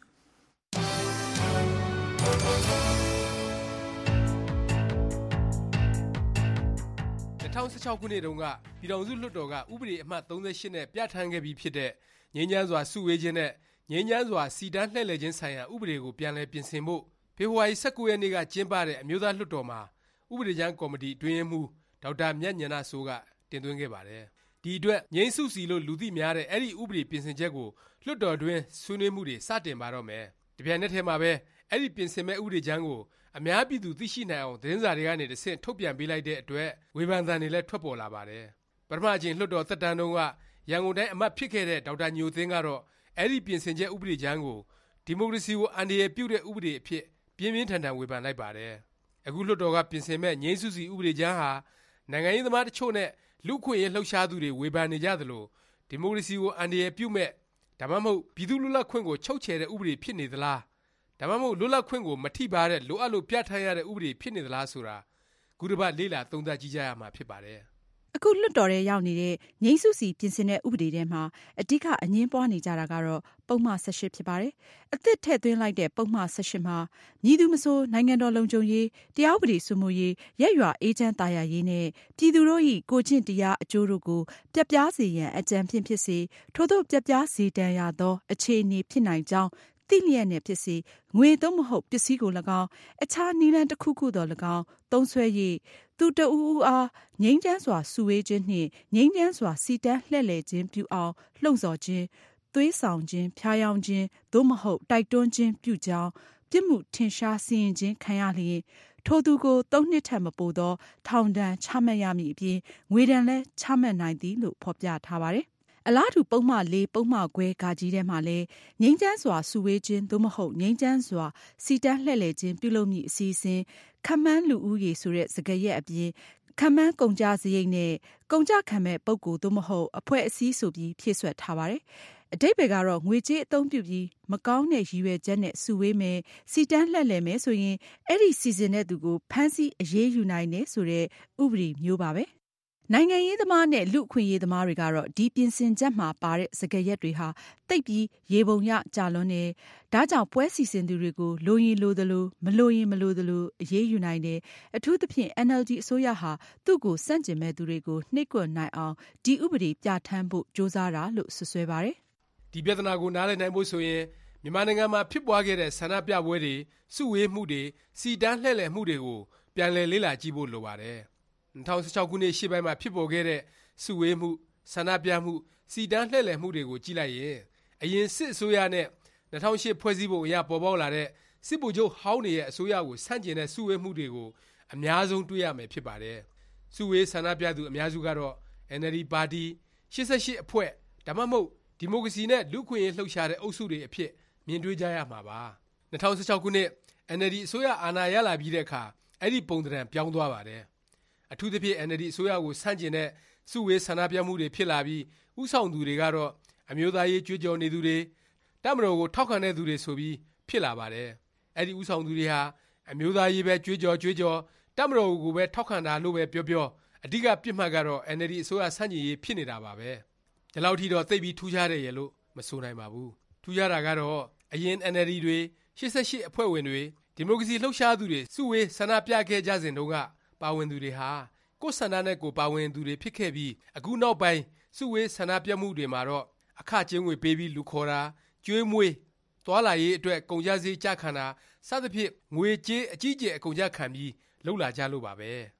၂၀၁၆ခုနှစ်တုန်းကပြည်ထောင်စုလွှတ်တော်ကဥပဒေအမှတ်၃၈နဲ့ပြဋ္ဌာန်းခဲ့ပြီးဖြစ်တဲ့ငြိမ်းချမ်းစွာစုဝေးခြင်းနဲ့ငြိမ်းချမ်းစွာစီတန်းလှည့်လည်ခြင်းဆိုင်ရာဥပဒေကိုပြန်လည်ပြင်ဆင်ဖို့ဖေဖော်ဝါရီ၁၉ရက်နေ့ကကျင်းပတဲ့အမျိုးသားလွှတ်တော်မှာဥပဒေကြမ်းကော်မတီအတွင်းရေးမှူးဒေါက်တာမြတ်ဉာဏစိုးကတင်သွင်းခဲ့ပါတယ်။ဒီအတွက်ငြိမ်းစုစီလို့လူသိများတဲ့အဲ့ဒီဥပဒေပြင်ဆင်ချက်ကိုလွှတ်တော်တွင်းဆွေးနွေးမှုတွေစတင်ပါတော့မယ်။ဒီပြိုင်နက်ထဲမှာပဲအဲ့ဒီပြင်ဆင်မဲ့ဥပဒေကြမ်းကိုအများပြည်သူသိရှိနိုင်အောင်သတင်းစာတွေကနေတစ်ဆင့်ထုတ်ပြန်ပေးလိုက်တဲ့အတွက်ဝေဖန်သံတွေလည်းထွက်ပေါ်လာပါတယ်။ပထမအကြိမ်လွှတ်တော်သက်တမ်းတုန်းကရန်ကုန်တိုင်းအမတ်ဖြစ်ခဲ့တဲ့ဒေါက်တာညိုသိန်းကတော့အဲ့ဒီပြင်ဆင်ချက်ဥပဒေကြမ်းကိုဒီမိုကရေစီကိုအန္တရာယ်ပြုတဲ့ဥပဒေအဖြစ်ပြင်းပြင်းထန်ထန်ဝေဖန်လိုက်ပါတယ်။အခုလွှတ်တော်ကပြင်ဆင်မဲ့ငြိမ်းစုစီဥပဒေကြမ်းဟာနိုင်ငံရေးသမားတချို့နဲ့လူ့ခွင့်ရေးလှုပ်ရှားသူတွေဝေဖန်နေကြသလိုဒီမိုကရေစီကိုအန္တရာယ်ပြုမဲ့ဒါမှမဟုတ်ပြည်သူလူထုခွင့်ကိုချုပ်ချယ်တဲ့ဥပဒေဖြစ်နေသလားဒါမှမဟုတ်လွတ်လပ်ခွင့်ကိုမထိပါတဲ့လိုအပ်လို့ပြဋ္ဌာန်းရတဲ့ဥပဒေဖြစ်နေသလားဆိုတာခုတစ်ပတ်လေ့လာသုံးသပ်ကြည့်ကြရမှာဖြစ်ပါတယ်။အခုလွှတ်တော်ထဲရောက်နေတဲ့ငြိမ်းစုစီပြင်ဆင်တဲ့ဥပဒေထဲမှာအဓိကအငြင်းပွားနေကြတာကတော့ပုံမှန်၁၈ဖြစ်ပါတယ်။အသစ်ထည့်သွင်းလိုက်တဲ့ပုံမှန်၁၈မှာမည်သူမဆိုနိုင်ငံတော်လုံခြုံရေးတရားဥပဒေစိုးမိုးရေးရက်ရွာအေးချမ်းသာယာရေးနဲ့ပြည်သူတို့၏ကိုကျင့်တရားအကျိုးတို့ကိုပြတ်ပြားစေရန်အကြံဖြင့်ဖြစ်စေထို့သောပြတ်ပြားစေတန်ရသောအခြေအနေဖြစ်နိုင်ကြောင်းသိလျက်နဲ့ဖြစ်စေငွေသုံးမဟုတ်ပစ္စည်းကို၎င်းအခြားနည်းလမ်းတစ်ခုခုသော၎င်းသုံးဆွဲ၍သူတဦးဦးအားငြိမ်းချမ်းစွာစုဝေးခြင်းနှင့်ငြိမ်းချမ်းစွာစီတန်းလှည့်လည်ခြင်းပြုအောင်လှုံ့ဆော်ခြင်းသွေးဆောင်ခြင်းဖျားယောင်းခြင်းသို့မဟုတ်တိုက်တွန်းခြင်းပြုကြောင်းပြစ်မှုထင်ရှားစီရင်ခြင်းခံရလျင်ထိုသူကိုသုံးနှစ်ထက်မပိုသောထောင်ဒဏ်ချမှတ်ရမည်အပြင်ငွေဒဏ်လည်းချမှတ်နိုင်သည်လို့ဖော်ပြထားပါတယ်အလားတူပုံမှန်လေးပုံမှန်ခွဲကာကြီးထဲမှာလည်းငြိမ်းချမ်းစွာစုဝေးခြင်းသို့မဟုတ်ငြိမ်းချမ်းစွာစီတန်းလှည့်လည်ခြင်းပြုလုပ်မည့်အစီအစဉ်ခန့်မှန်းလူဦးရေဆိုတဲ့စကားရက်အပြင်ခန့်မှန်းကုန်ကြစရိတ်နဲ့ကုန်ကြခံမဲ့ပုဂ္ဂိုလ်သို့မဟုတ်အဖွဲ့အစည်းဆိုပြီးဖြည့်ဆွတ်ထားပါတယ်အတိတ်ဘယ်ကတော့ငွေကြေးအသုံးပြုပြီးမကောင်းတဲ့ရည်ရွယ်ချက်နဲ့စုဝေးမယ်စီတန်းလှည့်လည်မယ်ဆိုရင်အဲ့ဒီစီစဉ်တဲ့သူကိုဖမ်းဆီးအရေးယူနိုင်တယ်ဆိုတဲ့ဥပဒေမျိုးပါပဲနိုင်ငံရေးသမားနဲ့လူ့အခွင့်အရေးသမားတွေကတော့ဒီပြင်ဆင်ချက်မှာပါတဲ့စကားရက်တွေဟာတိတ်ပြီးရေပုံရကြာလွန်းနေဒါကြောင့်ပွဲစီစဉ်သူတွေကိုလိုရင်လိုသလိုမလိုရင်မလိုသလိုအရေးယူနိုင်တယ်အထူးသဖြင့် အန် အယ်လ် ဒီ အစိုးရဟာသူ့ကိုစန့်ကျင်မဲ့သူတွေကိုနှိပ်ကွပ်နိုင်အောင်ဒီဥပဒေပြဋ္ဌာန်းဖို့ကြိုးစားတာလို့ဆွဆွဲပါတယ်ဒီပြဿနာကိုနားလည်နိုင်ဖို့ဆိုရင်မြန်မာနိုင်ငံမှာဖြစ်ပွားခဲ့တဲ့ဆန္ဒပြပွဲတွေစုဝေးမှုတွေစီတန်းလှည့်လည်မှုတွေကိုပြန်လည်လေ့လာကြည့်ဖို့လိုပါတယ်၂၀၁၆ခုနှစ်ရှေ့ပိုင်းမှာဖြစ်ပေါ်ခဲ့တဲ့စုဝေးမှုဆန္ဒပြမှုစီတန်းလှည့်လည်မှုတွေကိုကြည့်လိုက်ရင်အရင်စစ်အစိုးရနဲ့၂၀၀၈ဖွဲ့စည်းပုံအရပေါ်ပေါက်လာတဲ့စစ်ဗိုလ်ချုပ်ဟောင်းတွေရဲ့အစိုးရကိုဆန့်ကျင်တဲ့စုဝေးမှုတွေကိုအများဆုံးတွေ့ရမယ်ဖြစ်ပါတယ်စုဝေးဆန္ဒပြသူအများစုကတော့ အန် အယ်လ် ဒီ ပါတီ၈၈အဖွဲ့ဒါမှမဟုတ်ဒီမိုကရေစီနဲ့လူ့ခွင့်ရေးလှုပ်ရှားတဲ့အုပ်စုတွေအဖြစ်မြင်တွေ့ကြရမှာပါ၂၀၁၆ခုနှစ် အန် အယ်လ် ဒီ အစိုးရအာဏာရလာပြီးတဲ့အခါအဲ့ဒီပုံသဏ္ဍာန်ပြောင်းသွားပါတယ်အထူးသဖြင့် အန် အယ်လ် ဒီ အစိုးရကိုဆန့်ကျင်တဲ့စုဝေးဆန္ဒပြမှုတွေဖြစ်လာပြီးဥဆောင်သူတွေကတော့အမျိုးသားရေးကြွေးကြော်နေသူတွေတပ်မတော်ကိုထောက်ခံတဲ့သူတွေဆိုပြီးဖြစ်လာပါတယ်အဲ့ဒီဥဆောင်သူတွေဟာအမျိုးသားရေးပဲကြွေးကြော်ကြွေးကြော်တပ်မတော်ကိုပဲထောက်ခံတာလို့ပဲပြောပြောအဓိကပြစ်မှတ်ကတော့ အန် အယ်လ် ဒီ အစိုးရဆန့်ကျင်ရေးဖြစ်နေတာပါပဲဒီလောက်ထိတော့သိပ်ပြီးထူးခြားတယ်ရလို့မဆိုနိုင်ပါဘူးထူးခြားတာကတော့အရင် အန် အယ်လ် ဒီ တွေ၈၈အဖွဲ့ဝင်တွေဒီမိုကရေစီလှုပ်ရှားသူတွေစုဝေးဆန္ဒပြခဲ့ကြစဉ်တုန်းကပါဝင်သူတွေဟာကိုယ်ဆန္ဒနဲ့ကိုပါဝင်သူတွေဖြစ်ခဲ့ပြီးအခုနောက်ပိုင်းစုဝေးဆန္ဒပြမှုတွေမှာတော့အခကျင်းငွေပေးပြီးလူခေါ်တာကျွေးမွေးသွားလာရေးအတွက်ကုန်ကျစရိတ်ကြခံတာစသဖြင့်ငွေကြေးအကြီးကျယ်အကုန်ကြခံပြီးလှုပ်လာကြလို့ပါပဲ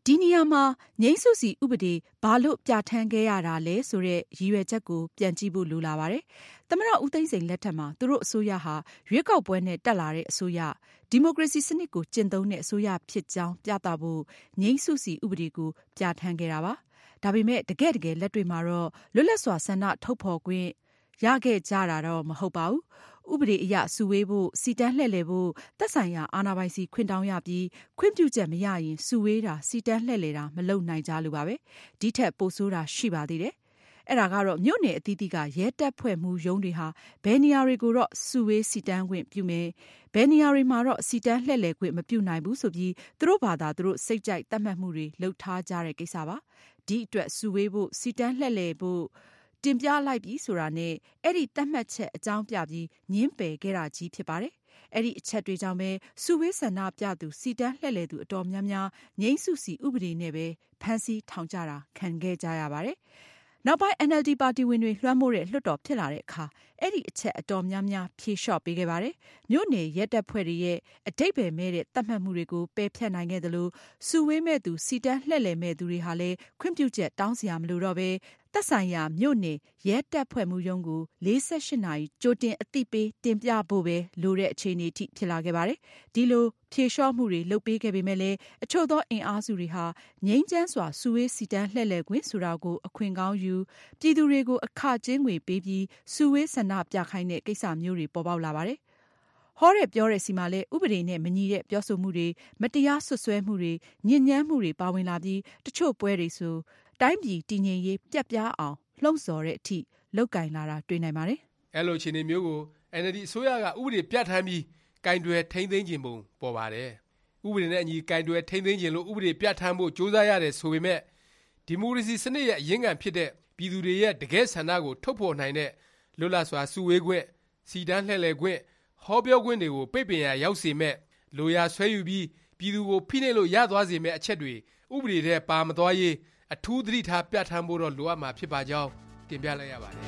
ဒီနေရာမှာငြိမ်းစုစီဥပဒေဘာလို့ပြဋ္ဌာန်းခဲ့ရတာလဲဆိုတဲ့ရည်ရွယ်ချက်ကိုပြန်ကြည့်ဖို့လိုလာပါတယ်။သမ္မတဦးသိန်းစိန်လက်ထက်မှာသူတို့အစိုးရဟာရွေးကောက်ပွဲနဲ့တက်လာတဲ့အစိုးရဒီမိုကရေစီစနစ်ကိုကျင့်သုံးတဲ့အစိုးရဖြစ်ကြောင်းပြသဖို့ငြိမ်းစုစီဥပဒေကိုပြဋ္ဌာန်းခဲ့တာပါ။ဒါပေမဲ့တကယ်တကယ်လက်တွေ့မှာတော့လွတ်လပ်စွာဆန္ဒထုတ်ဖော်ခွင့်ရခဲ့ကြတာတော့မဟုတ်ပါဘူး။ဥပဒေအရစုဝေးဖို့စီတန်းလှည့်လည်ဖို့သက်ဆိုင်ရာအာဏာပိုင်စီခွင့်တောင်းရပြီးခွင့်ပြုချက်မရရင်စုဝေးတာစီတန်းလှည့်လည်တာမလုပ်နိုင်ကြလို့ပါပဲဒီထက်ပိုဆိုးတာရှိပါသေးတယ်အဲ့ဒါကတော့မြို့နယ်အသီးသီးကရဲတပ်ဖွဲ့မှုရုံးတွေဟာဘယ်နေရာတွေကိုတော့စုဝေးစီတန်းခွင့်ပြုမယ်ဘယ်နေရာတွေမှာတော့စီတန်းလှည့်လည်ခွင့်မပြုနိုင်ဘူးဆိုပြီးသူတို့ဘာသာသူတို့စိတ်ကြိုက်သတ်မှတ်မှုတွေလုပ်ထားကြတဲ့ကိစ္စပါဒီအတွက်စုဝေးဖို့စီတန်းလှည့်လည်ဖို့တင်ပြလိုက်ပြီးဆိုတာနဲ့အဲ့ဒီသတ်မှတ်ချက်အကြောင်းပြပြီးညှင်းပယ်ခဲ့တာကြီးဖြစ်ပါတယ်။အဲ့ဒီအချက်တွေကြောင့်ပဲစုဝေးဆန္ဒပြသူစီတန်းလှည့်လည်သူအတော်များများငြိမ်းစုစီဥပဒေနဲ့ပဲဖမ်းဆီးထောင်ကြတာခံခဲ့ကြရပါတယ်။နောက်ပိုင်း အန် အယ်လ် ဒီ ပါတီဝင်တွေလွှမ်းမိုးတဲ့လွှတ်တော်ဖြစ်လာတဲ့အခါအဲ့ဒီအချက်အတော်များများဖြေလျှော့ပေးခဲ့ပါတယ်။မြို့နယ်ရဲတပ်ဖွဲ့တွေရဲ့အဓိပ္ပာယ်မဲ့တဲ့သတ်မှတ်မှုတွေကိုပယ်ဖျက်နိုင်ခဲ့သလိုစုဝေးမဲ့သူစီတန်းလှည့်လည်မဲ့သူတွေဟာလည်းခွင့်ပြုချက်တောင်းစရာမလိုတော့ပဲသက်ဆိုင်ရာမြို့နယ်ရဲတပ်ဖွဲ့မှုရုံးကိုလေးဆယ့်ရှစ်နာရီကြိုတင်အသိပေးတင်ပြဖို့ပဲလိုတဲ့အခြေအနေအထိဖြစ်လာခဲ့ပါတယ်။ဒီလိုဖြေလျှော့မှုတွေလုပ်ပေးခဲ့ပေမဲ့လည်းအချို့သောအင်အားစုတွေဟာငြိမ်းချမ်းစွာစုဝေးစီတန်းလှည့်လည်ခွင့်ဆိုတာကိုအခွင့်ကောင်းယူပြည်သူတွေကိုအခကျင်းငွေပေးပြီးစုဝေးဆန္ဒပြခိုင်းတဲ့ကိစ္စမျိုးတွေပေါ်ပေါက်လာပါတယ်။ဟောတဲ့ပြောတဲ့စီမှာလည်းဥပဒေနဲ့မညီတဲ့ပြောဆိုမှုတွေမတရားဆွဆွဲမှုတွေညဉ့်ညမ်းမှုတွေပါဝင်လာပြီးတချို့ပွဲတွေဆိုတိုင်းပြည်တည်ငြိမ်ရေးပြတ်ပြားအောင်လှုံ့ဆော်တဲ့အထိလောက်ကင်လာတာတွေ့နိုင်ပါတယ်။အဲ့လိုအခြေအနေမျိုးကို အန် အယ်လ် ဒီ အစိုးရကဥပဒေပြဋ္ဌာန်းပြီးကင်တွယ်ထိန်းသိမ်းခြင်းပုံပေါ်ပါတယ်။ဥပဒေနဲ့အညီကင်တွယ်ထိန်းသိမ်းခြင်းလို့ဥပဒေပြဋ္ဌာန်းဖို့ကြိုးစားရတယ်ဆိုပေမဲ့ဒီမိုကရေစီစနစ်ရဲ့အရင်းခံဖြစ်တဲ့ပြည်သူတွေရဲ့တကယ်ဆန္ဒကိုထုတ်ဖော်နိုင်တဲ့လွတ်လပ်စွာစုဝေးခွင့်စီတန်းလှည့်လည်ခွင့်ဟောပြောခွင့်တွေကိုပိတ်ပင်ရရောက်စေမဲ့လိုရာဆွဲယူပြီးပြည်သူကိုဖိနှိပ်လို့ရသွားစေမဲ့အချက်တွေဥပဒေထဲပါမသွားရေးအထူးသတိထားပြဋ္ဌာန်းဖို့တော့လိုအပ်မှာဖြစ်ပါကြောင်းတင်ပြလိုက်ရပါတယ်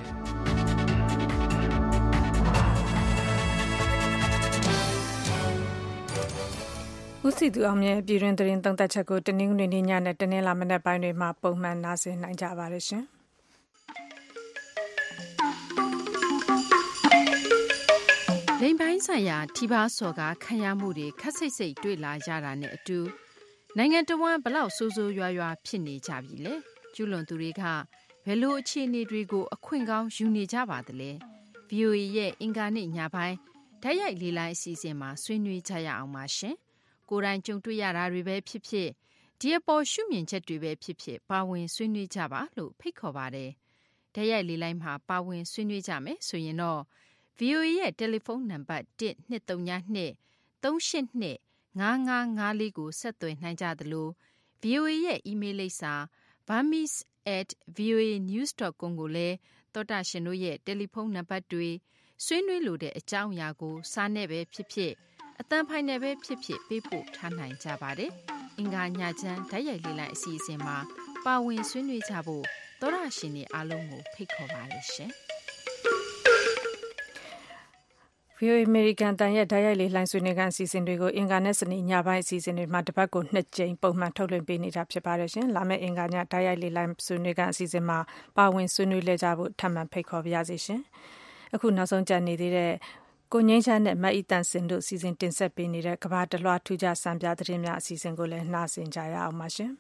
။ဦးစီသူအောင်မြတ်ပြည်တွင်သတင်းသုံးသပ်ချက်ကိုတနင်္ဂနွေနေ့ညနဲ့တနင်္လာမနက်ပိုင်းတွေမှာပုံမှန်နားဆင်နိုင်ကြပါရရှင်။လိမ်ပိုင်းဆိုင်ရာထိပါစော်ကားခံရမှုတွေခက်စိတ်စိတ်တွေ့လာကြတာနဲ့အတူနိုင်ငံတော်ဝန်ဘလောက်ဆိုးဆိုးရွားရွားဖြစ်နေကြပြီလေကျူးလွန်သူတွေကဘယ်လိုအခြေအနေတွေကိုအခွင့်ကောင်းယူနေကြပါသလဲ ဗွီအိုအေ ရဲ့အင်္ဂါနေ့ညပိုင်းဓာတ်ရိုက်လေလိုင်းအစီအစဉ်မှာဆွေးနွေးကြရအောင်ပါရှင်ကိုယ်တိုင်ကြုံတွေ့ရတာတွေပဲဖြစ်ဖြစ်ဒီအပေါ်ရှုမြင်ချက်တွေပဲဖြစ်ဖြစ်ပါဝင်ဆွေးနွေးကြပါလို့ဖိတ်ခေါ်ပါတယ်ဓာတ်ရိုက်လေလိုင်းမှာပါဝင်ဆွေးနွေးကြမယ်ဆိုရင်တော့ ဗွီအိုအေ ရဲ့တယ်လီဖုန်းနံပါတ် တစ် နှစ် သုံး ည နှစ် သုံး ရှစ် နှစ် ငါး ငါး ငါး လေးကိုဆက်သွယ်နိုင်ကြသလို ဗွီအိုအေ ရဲ့အီးမေးလ်လိပ်စာ burmese at voa news dot com ကိုလည်းသောတာရှင်တို့ရဲ့တယ်လီဖုန်းနံပါတ်တွေဆွေးနွေးလိုတဲ့အကြောင်းအရာကိုစာနဲ့ပဲဖြစ်ဖြစ်အသံဖိုင်နဲ့ပဲဖြစ်ဖြစ်ပေးပို့ထားနိုင်ကြပါတယ်။အင်္ဂါညချမ်းဓာတ်ရိုက်လေးလိုက်အစီအစဉ်မှာပါဝင်ဆွေးနွေးကြဖို့သောတာရှင်တွေအားလုံးကိုဖိတ်ခေါ်ပါတယ်ရှင်။ဗွီအိုအေ American တန်ရဲ့ဓာတ်ရိုက်လေးလှိုင်းဆွေးနွေးခန်းအစီအစဉ်တွေကိုအင်္ဂါနဲ့စနေညပိုင်းအစီအစဉ်တွေမှာတစ်ပတ်ကိုနှစ်ကြိမ်ပုံမှန်ထုတ်လွှင့်ပေးနေတာဖြစ်ပါတယ်ရှင်။လာမယ့်အင်္ဂါညဓာတ်ရိုက်လေးလှိုင်းဆွေးနွေးခန်းအစီအစဉ်မှာပါဝင်ဆွေးနွေးလဲကြဖို့ထပ်မံဖိတ်ခေါ်ပါရစေရှင်။အခုနောက်ဆုံးကြံနေသေးတဲ့ကိုငိမ့်ချမ်းနဲ့မတ်ဤတန်စင်တို့စီစဉ်တင်ဆက်ပေးနေတဲ့ကဘာတလွှာထူးခြားစံပြသတင်းများအစီအစဉ်ကိုလည်းနှာစင်ကြရအောင်ပါရှင်။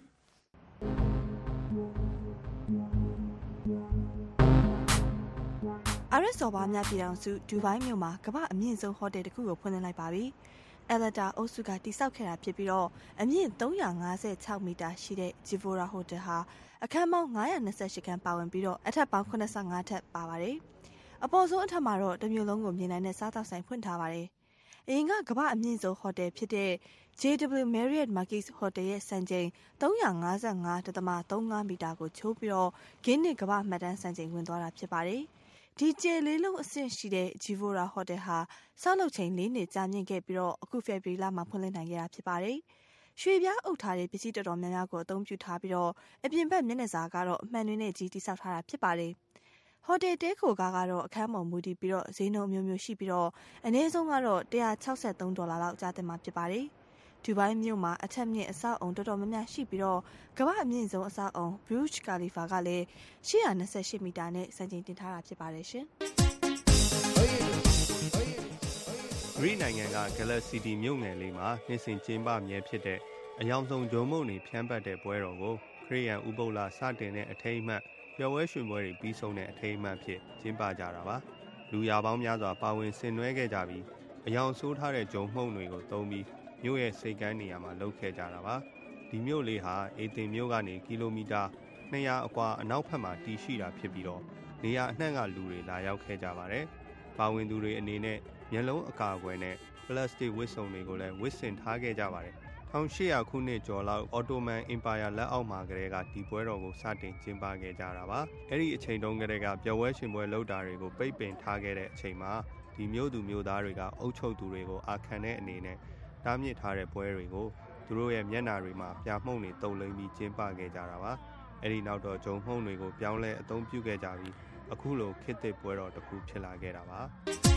အာရက်စော်ဘာများပြည်တော်စုဒူဘိုင်းမြို့မှာကမ္ဘာအမြင့်ဆုံးဟိုတယ်တစ်ခုကိုဖွင့်လှစ်လိုက်ပါပြီ။အလတာအုပ်စုကတိစောက်ခဲ့တာဖြစ်ပြီးတော့အမြင့်သုံးရာငါးဆယ်ခြောက်မီတာရှိတဲ့ဂျီဗိုရာဟိုတယ်ဟာအခန်းပေါင်းငါးရာနှစ်ဆယ့်ရှစ်ခန်းပါဝင်ပြီးတော့အထက်ပေါင်းခုနှစ်ဆယ့်ငါးထပ်ပါပါတယ်။အပေါ်ဆုံးအထက်မှာတော့တစ်မြို့လုံးကိုမြင်နိုင်တဲ့စားသောက်ဆိုင်ဖွင့်ထားပါတယ်။အရင်ကကမ္ဘာအမြင့်ဆုံးဟိုတယ်ဖြစ်တဲ့ ဂျေ ဒဗလျူ Marriott Marquis Hotel ရဲ့စံချိန်သုံးရာငါးဆယ့်ငါးဒသမသုံးငါးမီတာကိုချိုးပြီးတော့ဂင်းနစ်ကမ္ဘာမှတ်တမ်းစံချိန်ဝင်သွားတာဖြစ်ပါတယ်။ဒီကျယ်လေးလုံးအဆင့်ရှိတဲ့ဂျီဗိုရာဟိုတယ်ဟာဆောက်လုပ်ချိန်လေးနှစ်ကြာမြင့်ခဲ့ပြီးတော့အခုဖေဖော်ဝါရီလမှာဖွင့်လှစ်နိုင်ခဲ့တာဖြစ်ပါတယ်။ရွှေပြားအုပ်ထားတဲ့ပစ္စည်းတော်တော်များများကိုအသုံးပြုထားပြီးတော့အပြင်ဘက်မျက်နှာစာကတော့အမှန်တွင်နဲ့ကြီးတိစောက်ထားတာဖြစ်ပါတယ်။ဟိုတယ်တဲခိုကားကတော့အခန်းပေါ်မူတည်ပြီးတော့ဈေးနှုန်းမျိုးမျိုးရှိပြီးတော့အနည်းဆုံးကတော့တစ်ရာခြောက်ဆယ်သုံးဒေါ်လာလောက်ကျသင့်မှာဖြစ်ပါတယ်။ဒူဘိုင်းမြို့မှာအထက်မြင့်အဆောက်အုံတော်တော်များများရှိပြီးတော့ကမ္ဘာအမြင့်ဆုံးအဆောက်အုံ Burj Khalifa ကလည်း၈၂၈မီတာနဲ့စံချိန်တင်ထားတာဖြစ်ပါတယ်ရှင်ဂရိနိုင်ငံက Galaxy City မြို့ငယ်လေးမှာနှစ်စဉ်ကျင်းပမြဲဖြစ်တဲ့အယောင်ဆုံးဂျုံမုတ်နေဖြန်းပတ်တဲ့ပွဲတော်ကိုခရစ်ယာန်ဥပုသ်လစတင်တဲ့အထိမ်းအမှတ်ပျော်ပွဲရွှင်ပွဲတွေပြီးဆုံးတဲ့အထိမ်းအမှတ်ဖြစ်ကျင်းပကြတာပါလူရာပေါင်းများစွာပါဝင်ဆင်နွှဲခဲ့ကြပြီးအယောင်ဆိုးထားတဲ့ဂျုံမှုန့်တွေကိုသုံးပြီးမြို့ရဲ့စိတ်ကမ်းနေရာမှာလှုပ်ခဲ့ကြတာပါဒီမြို့လေးဟာအေသင်မြို့ကနေကီလိုမီတာ၂၀၀အကွာအနောက်ဘက်မှာတည်ရှိတာဖြစ်ပြီးတော့နေရာအနှံ့ကလူတွေလာရောက်ခဲ့ကြပါတယ်ပါဝင်သူတွေအနေနဲ့မျက်လုံးအကာအကွယ်နဲ့ပလတ်စတစ်ဝတ်စုံတွေကိုလည်းဝတ်ဆင်ထားခဲ့ကြပါတယ်၁၈၀၀ခုနှစ်ကျော်လောက်အော်တိုမန်အင်ပါယာလက်အောက်မှာကတည်းကဒီပွဲတော်ကိုစတင်ကျင်းပခဲ့ကြတာပါအဲ့ဒီအချိန်တုန်းကတည်းကပျော်ပွဲရှင်ပွဲလုပ်တာတွေကိုပိတ်ပင်ထားခဲ့တဲ့အချိန်မှာဒီမြို့သူမြို့သားတွေကအုပ်ချုပ်သူတွေကိုအာခံတဲ့အနေနဲ့တားမြစ်ထားတဲ့ပွဲတွေကိုသူတို့ရဲ့မျက်နှာတွေမှာပြမှုန့်တွေတုပ်လိမ့်ပြီးကျင်းပခဲ့ကြတာပါအဲ့ဒီနောက်တော့ဂျုံမှုန့်တွေကိုပြောင်းလဲအသုံးပြုခဲ့ကြပြီးအခုလိုခေတ်သစ်ပွဲတော်တစ်ခုဖြစ်လာခဲ့တာပါ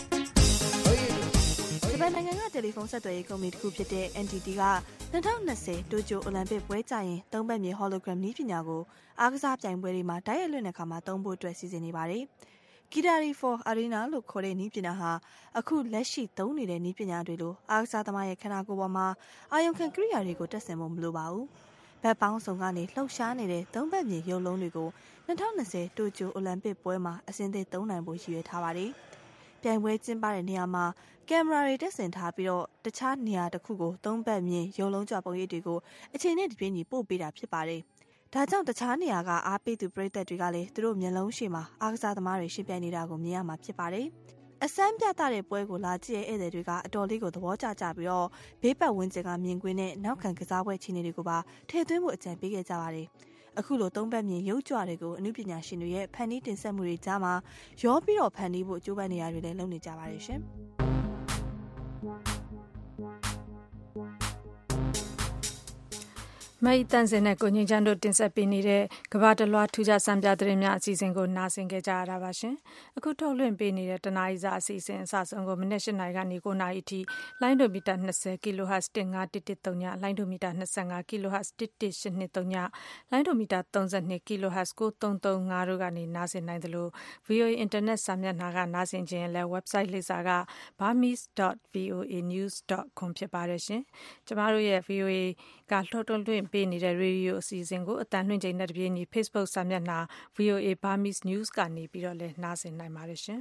ဂျပန်နိုင်ငံကတယ်လီဖုန်းဆက်သွယ်ရေးကုမ္ပဏီတစ်ခုဖြစ်တဲ့ အန် တီ တီ က၂၀၂၀တိုကျိုအိုလံပစ်ပွဲကျရင်သုံးဘက်မြေ hologram နည်းပညာကိုအားကစားပြိုင်ပွဲတွေမှာတိုက်ရိုက်လွှင့်တဲ့အခါမှာသုံးဖို့အတွက်စီစဉ်နေပါတယ်။ Kitari for Arena လို့ခေါ်တဲ့နည်းပညာဟာအခုလက်ရှိသုံးနေတဲ့နည်းပညာတွေလိုအားကစားသမားရဲ့ခန္ဓာကိုယ်ပေါ်မှာအာရုံခံကိရိယာတွေကိုတက်ဆင်ဖို့မလိုပါဘူး။ဘက်ပေါင်းစုံကနေလှုပ်ရှားနေတဲ့သုံးဘက်မြေရုပ်လုံးတွေကို၂၀၂၀တိုကျိုအိုလံပစ်ပွဲမှာအစဉ်သစ်သုံးနိုင်ဖို့ရည်ရွယ်ထားပါတယ်။ပြိုင်ပွဲကျင်းပတဲ့နေရာမှာကင်မရာတွေတက်ဆင်ထားပြီးတော့တခြားနေရာတစ်ခုကိုသုံးဘက်မြင်ရုံလုံးကြပုံရိပ်တွေကိုအချိန်နဲ့တပြေးညီပို့ပေးတာဖြစ်ပါတယ်။ဒါကြောင့်တခြားနေရာကအားပေးသူပရိသတ်တွေကလည်းသူတို့မျက်လုံးရှိမှာအားကစားသမားတွေရှင်းပြနေတာကိုမြင်ရမှာဖြစ်ပါတယ်။အစမ်းပြသတဲ့ပွဲကိုလာကြည့်ရဲ့ဧည့်သည်တွေကအတော်လေးကိုသဘောကျကြပြီးတော့ဘေးပတ်ဝန်းကျင်ကမြင်ကွင်းနဲ့နောက်ခံကစားပွဲခြေနေတွေကိုပါထည့်သွင်းဖို့အကြံပေးခဲ့ကြပါတယ်။အခုလိုသုံးဘက်မြင်ရုပ်ကြွတွေကိုအမှုပညာရှင်တွေရဲ့ဖန်တီးတင်ဆက်မှုတွေကြားမှာရောပြီးတော့ဖန်တီးဖို့ကြိုးပမ်းနေရတွေလည်းလုပ်နေကြပါတယ်ရှင်။မိုက်တန်စင်နဲ့ကိုငင်းချမ်းတို့တင်ဆက်ပေးနေတဲ့ကဘာတလွားထူးခြားစံပြသတင်းများအစီအစဉ်ကိုနားဆင်ကြကြရတာပါရှင်။အခုထုတ်လွှင့်ပေးနေတဲ့တနားရီစာအစီအစဉ်အစဆုံးကိုမိနစ်၈နာရီကနေ၉နာရီအထိလိုင်းဒိုမီတာ၂၀ kHz ၁၅ ၁၁၃ညလိုင်းဒိုမီတာ၂၅ kHz ၁၁၈၂၃ညလိုင်းဒိုမီတာ၃၂ kHz ၉၃၃၅တို့ကနေနားဆင်နိုင်တယ်လို့ ဗွီအိုအေ Internet စာမျက်နှာကနားဆင်ခြင်းလဲ website လိပ်စာက burmese dot v o a news dot com ဖြစ်ပါတယ်ရှင်။ကျမတို့ရဲ့ ဗွီအိုအေ ကလှုပ်တွင်းပေးနေတဲ့ရေဒီယိုအစီအစဉ်ကိုအတန်လွှင့်ချိန်နဲ့တပြေးညီ Facebook စာမျက်နှာ ဗွီအိုအေ Burmese News ကနေပြီးတော့လည်းနားဆင်နိုင်ပါတယ်ရှင်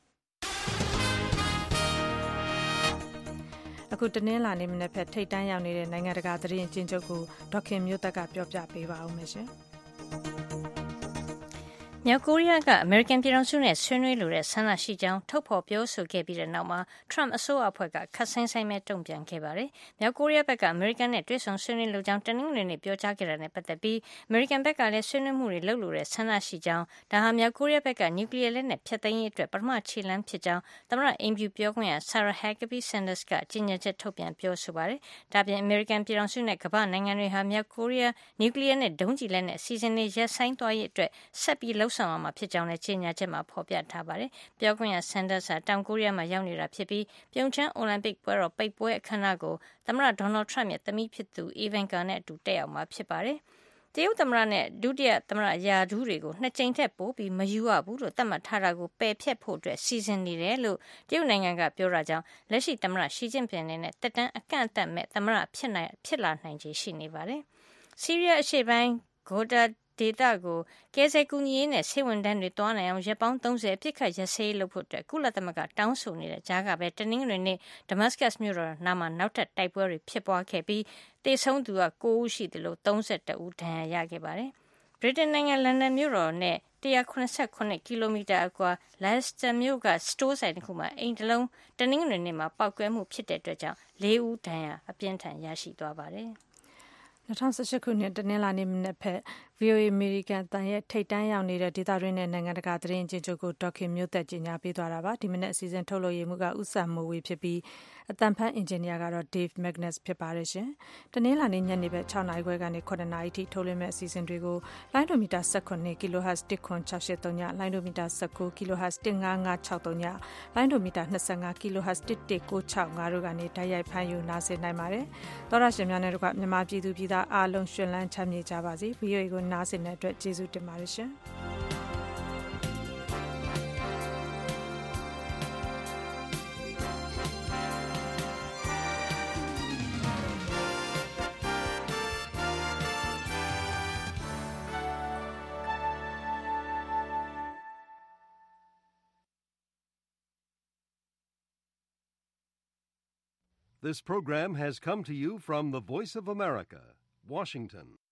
။အခုတနင်္လာနေ့မနက်ဖြန်ထိတ်တန်းရောက်နေတဲ့နိုင်ငံတကာသတင်းအကျဉ်းချုပ်ကိုဒေါက်ခင်မျိုးသက်ကပြောပြပေးပါဦးမယ်ရှင်။မြောက်ကိုရီးယားကအမေရိကန်ပြည်ထောင်စုနဲ့ဆွေးနွေးလိုတဲ့ဆန္ဒရှိကြောင်းထုတ်ဖော်ပြောဆိုခဲ့ပြီးတဲ့နောက်မှာထရမ့်အစိုးရအဖွဲ့ကခတ်ဆိုင်ဆိုင်မဲ့တုံ့ပြန်ခဲ့ပါတယ်။မြောက်ကိုရီးယားဘက်ကအမေရိကန်နဲ့တွေ့ဆုံဆွေးနွေးလိုကြောင်းတနင်္ဂနွေနေ့ပြောကြားခဲ့တာနဲ့ပတ်သက်ပြီးအမေရိကန်ဘက်ကလည်းဆွေးနွေးမှုတွေလုပ်လိုတဲ့ဆန္ဒရှိကြောင်းဒါဟာမြောက်ကိုရီးယားဘက်ကနျူကလ িয়ার လက်နက်ဖျက်သိမ်းရေးအတွက်ပထမခြေလှမ်းဖြစ်ကြောင်းသမ္မတအိမ်ဖြူပြောခွင့်ရ Sarah Huckabee Sanders ကကြေညာချက်ထုတ်ပြန်ပြောဆိုပါတယ်။ဒါပြင်အမေရိကန်ပြည်ထောင်စုနဲ့ကမ္ဘာနိုင်ငံတွေဟာမြောက်ကိုရီးယားနျူကလ িয়ার နဲ့ဒုံးကျည်လက်နက်အစီအစဉ်တွေရပ်ဆိုင်းသွားရေးအတွက်ဆက်ပြီးလှုံ့ဆော်ရမှာဖြစ်ကြောင်းကြေညာချက်မှာဖော်ပြထားပါတယ်။ပြောခွင့်ရ Sanders ဟာတောင်ကိုရီးယားမှာရောက်နေတာဖြစ်ပြီးပြုံချမ်းအိုလံပစ်ပွဲတော်ပိတ်ပွဲအခမ်းအနားကိုသမ္မတ Donald Trump ရဲ့သမီးဖြစ်သူ Ivanka နဲ့အတူတက်ရောက်မှာဖြစ်ပါတယ်။တရုတ်သမ္မတနဲ့ဒုတိယသမ္မတရာထူးတွေကိုနှစ်ကြိမ်ထက်ပိုပြီးမယူရဘူးလို့သတ်မှတ်ထားတာကိုပယ်ဖျက်ဖို့အတွက်စီစဉ်နေတယ်လို့တရုတ်နိုင်ငံကပြောတာကြောင့်လက်ရှိသမ္မတရှီကျင့်ပင်နဲ့တက်တန်းအကန့်အသတ်မဲ့သမ္မတဖြစ်နိုင်ဖြစ်လာနိုင်ခြေရှိနေပါတယ်။ဆီးရီးယားအရှေ့ပိုင်းဂိုတာဒေသကိုကယ်ဆယ်ကူညီရေးနဲ့ဆေးဝန်ထမ်းတွေတွားနိုင်အောင်ရက်ပေါင်း၃၀အပြစ်ခတ်ရစဲလုပ်ဖို့အတွက်ကုလသမဂ္ဂတောင်းဆိုနေတဲ့ကြားကပဲတနင်္ဂနွေနေ့ဒမတ်စကတ်မြို့တော်နားမှာနောက်ထပ်တိုက်ပွဲတွေဖြစ်ပွားခဲ့ပြီးတေဆုံးသူက၉ဦးရှိတယ်လို့၃၁ဦးဒဏ်ရာရခဲ့ပါတယ်။ဗြိတိန်နိုင်ငံလန်ဒန်မြို့တော်နဲ့၁၇၇ကီလိုမီတာအကွာလက်စတာမြို့ကစတိုးဆိုင်တစ်ခုမှာအိမ်တစ်လုံးတနင်္ဂနွေနေ့မှာပောက်ကွဲမှုဖြစ်တဲ့အတွက်ကြောင့်၄ဦးဒဏ်ရာအပြင်းထန်ရရှိသွားပါတယ်။၂၀၁၈ ခုနှစ်တနင်္လာနေ့မနက်ဖက် ဗွီအိုအေ အမေရိကန်အသံရဲ့ထိပ်တန်းရောက်နေတဲ့ဒေသတွင်းနဲ့နိုင်ငံတကာသတင်းအကျဉ်းချုပ်ကိုဒေါ်ခင်မျိုးသက်ကြီးညာပေးသွားတာပါဒီမနက်အစီအစဉ်ထုတ်လုပ်ရေးမှူးကဦးစံမိုးဝေဖြစ်ပြီးအသံဖန်အင်ဂျင်နီယာကတော့ Dave Magnus ဖြစ်ပါတယ်ရှင်တနင်္လာနေ့ညနေဘက်၆နာရီခွဲကနေ၇နာရီထိထုတ်လွှင့်မဲ့အစီအစဉ်တွေကိုလိုင်းဒိုမီတာ၁၇ kilohertz ၁ခွန်၆၈၃ညလိုင်းဒိုမီတာ၁၉ kilohertz ၁၅၅၆၃ညလိုင်းဒိုမီတာ၂၅ kilohertz ၁၁၉၆၅တို့ကနေတိုက်ရိုက်ဖမ်းယူနားဆင်နိုင်ပါတယ်သောရရှင်များနဲ့တကွမြန်မာပြည်သူပြည်သားအားလုံးရှင်လန်းချမ်းမြေကြပါစေ ဗွီအိုအေ ကိုနားဆင်တဲ့အတွက်ကျေးဇူးတင်ပါတယ်ရှင် This program has come to you from the Voice of America, Washington.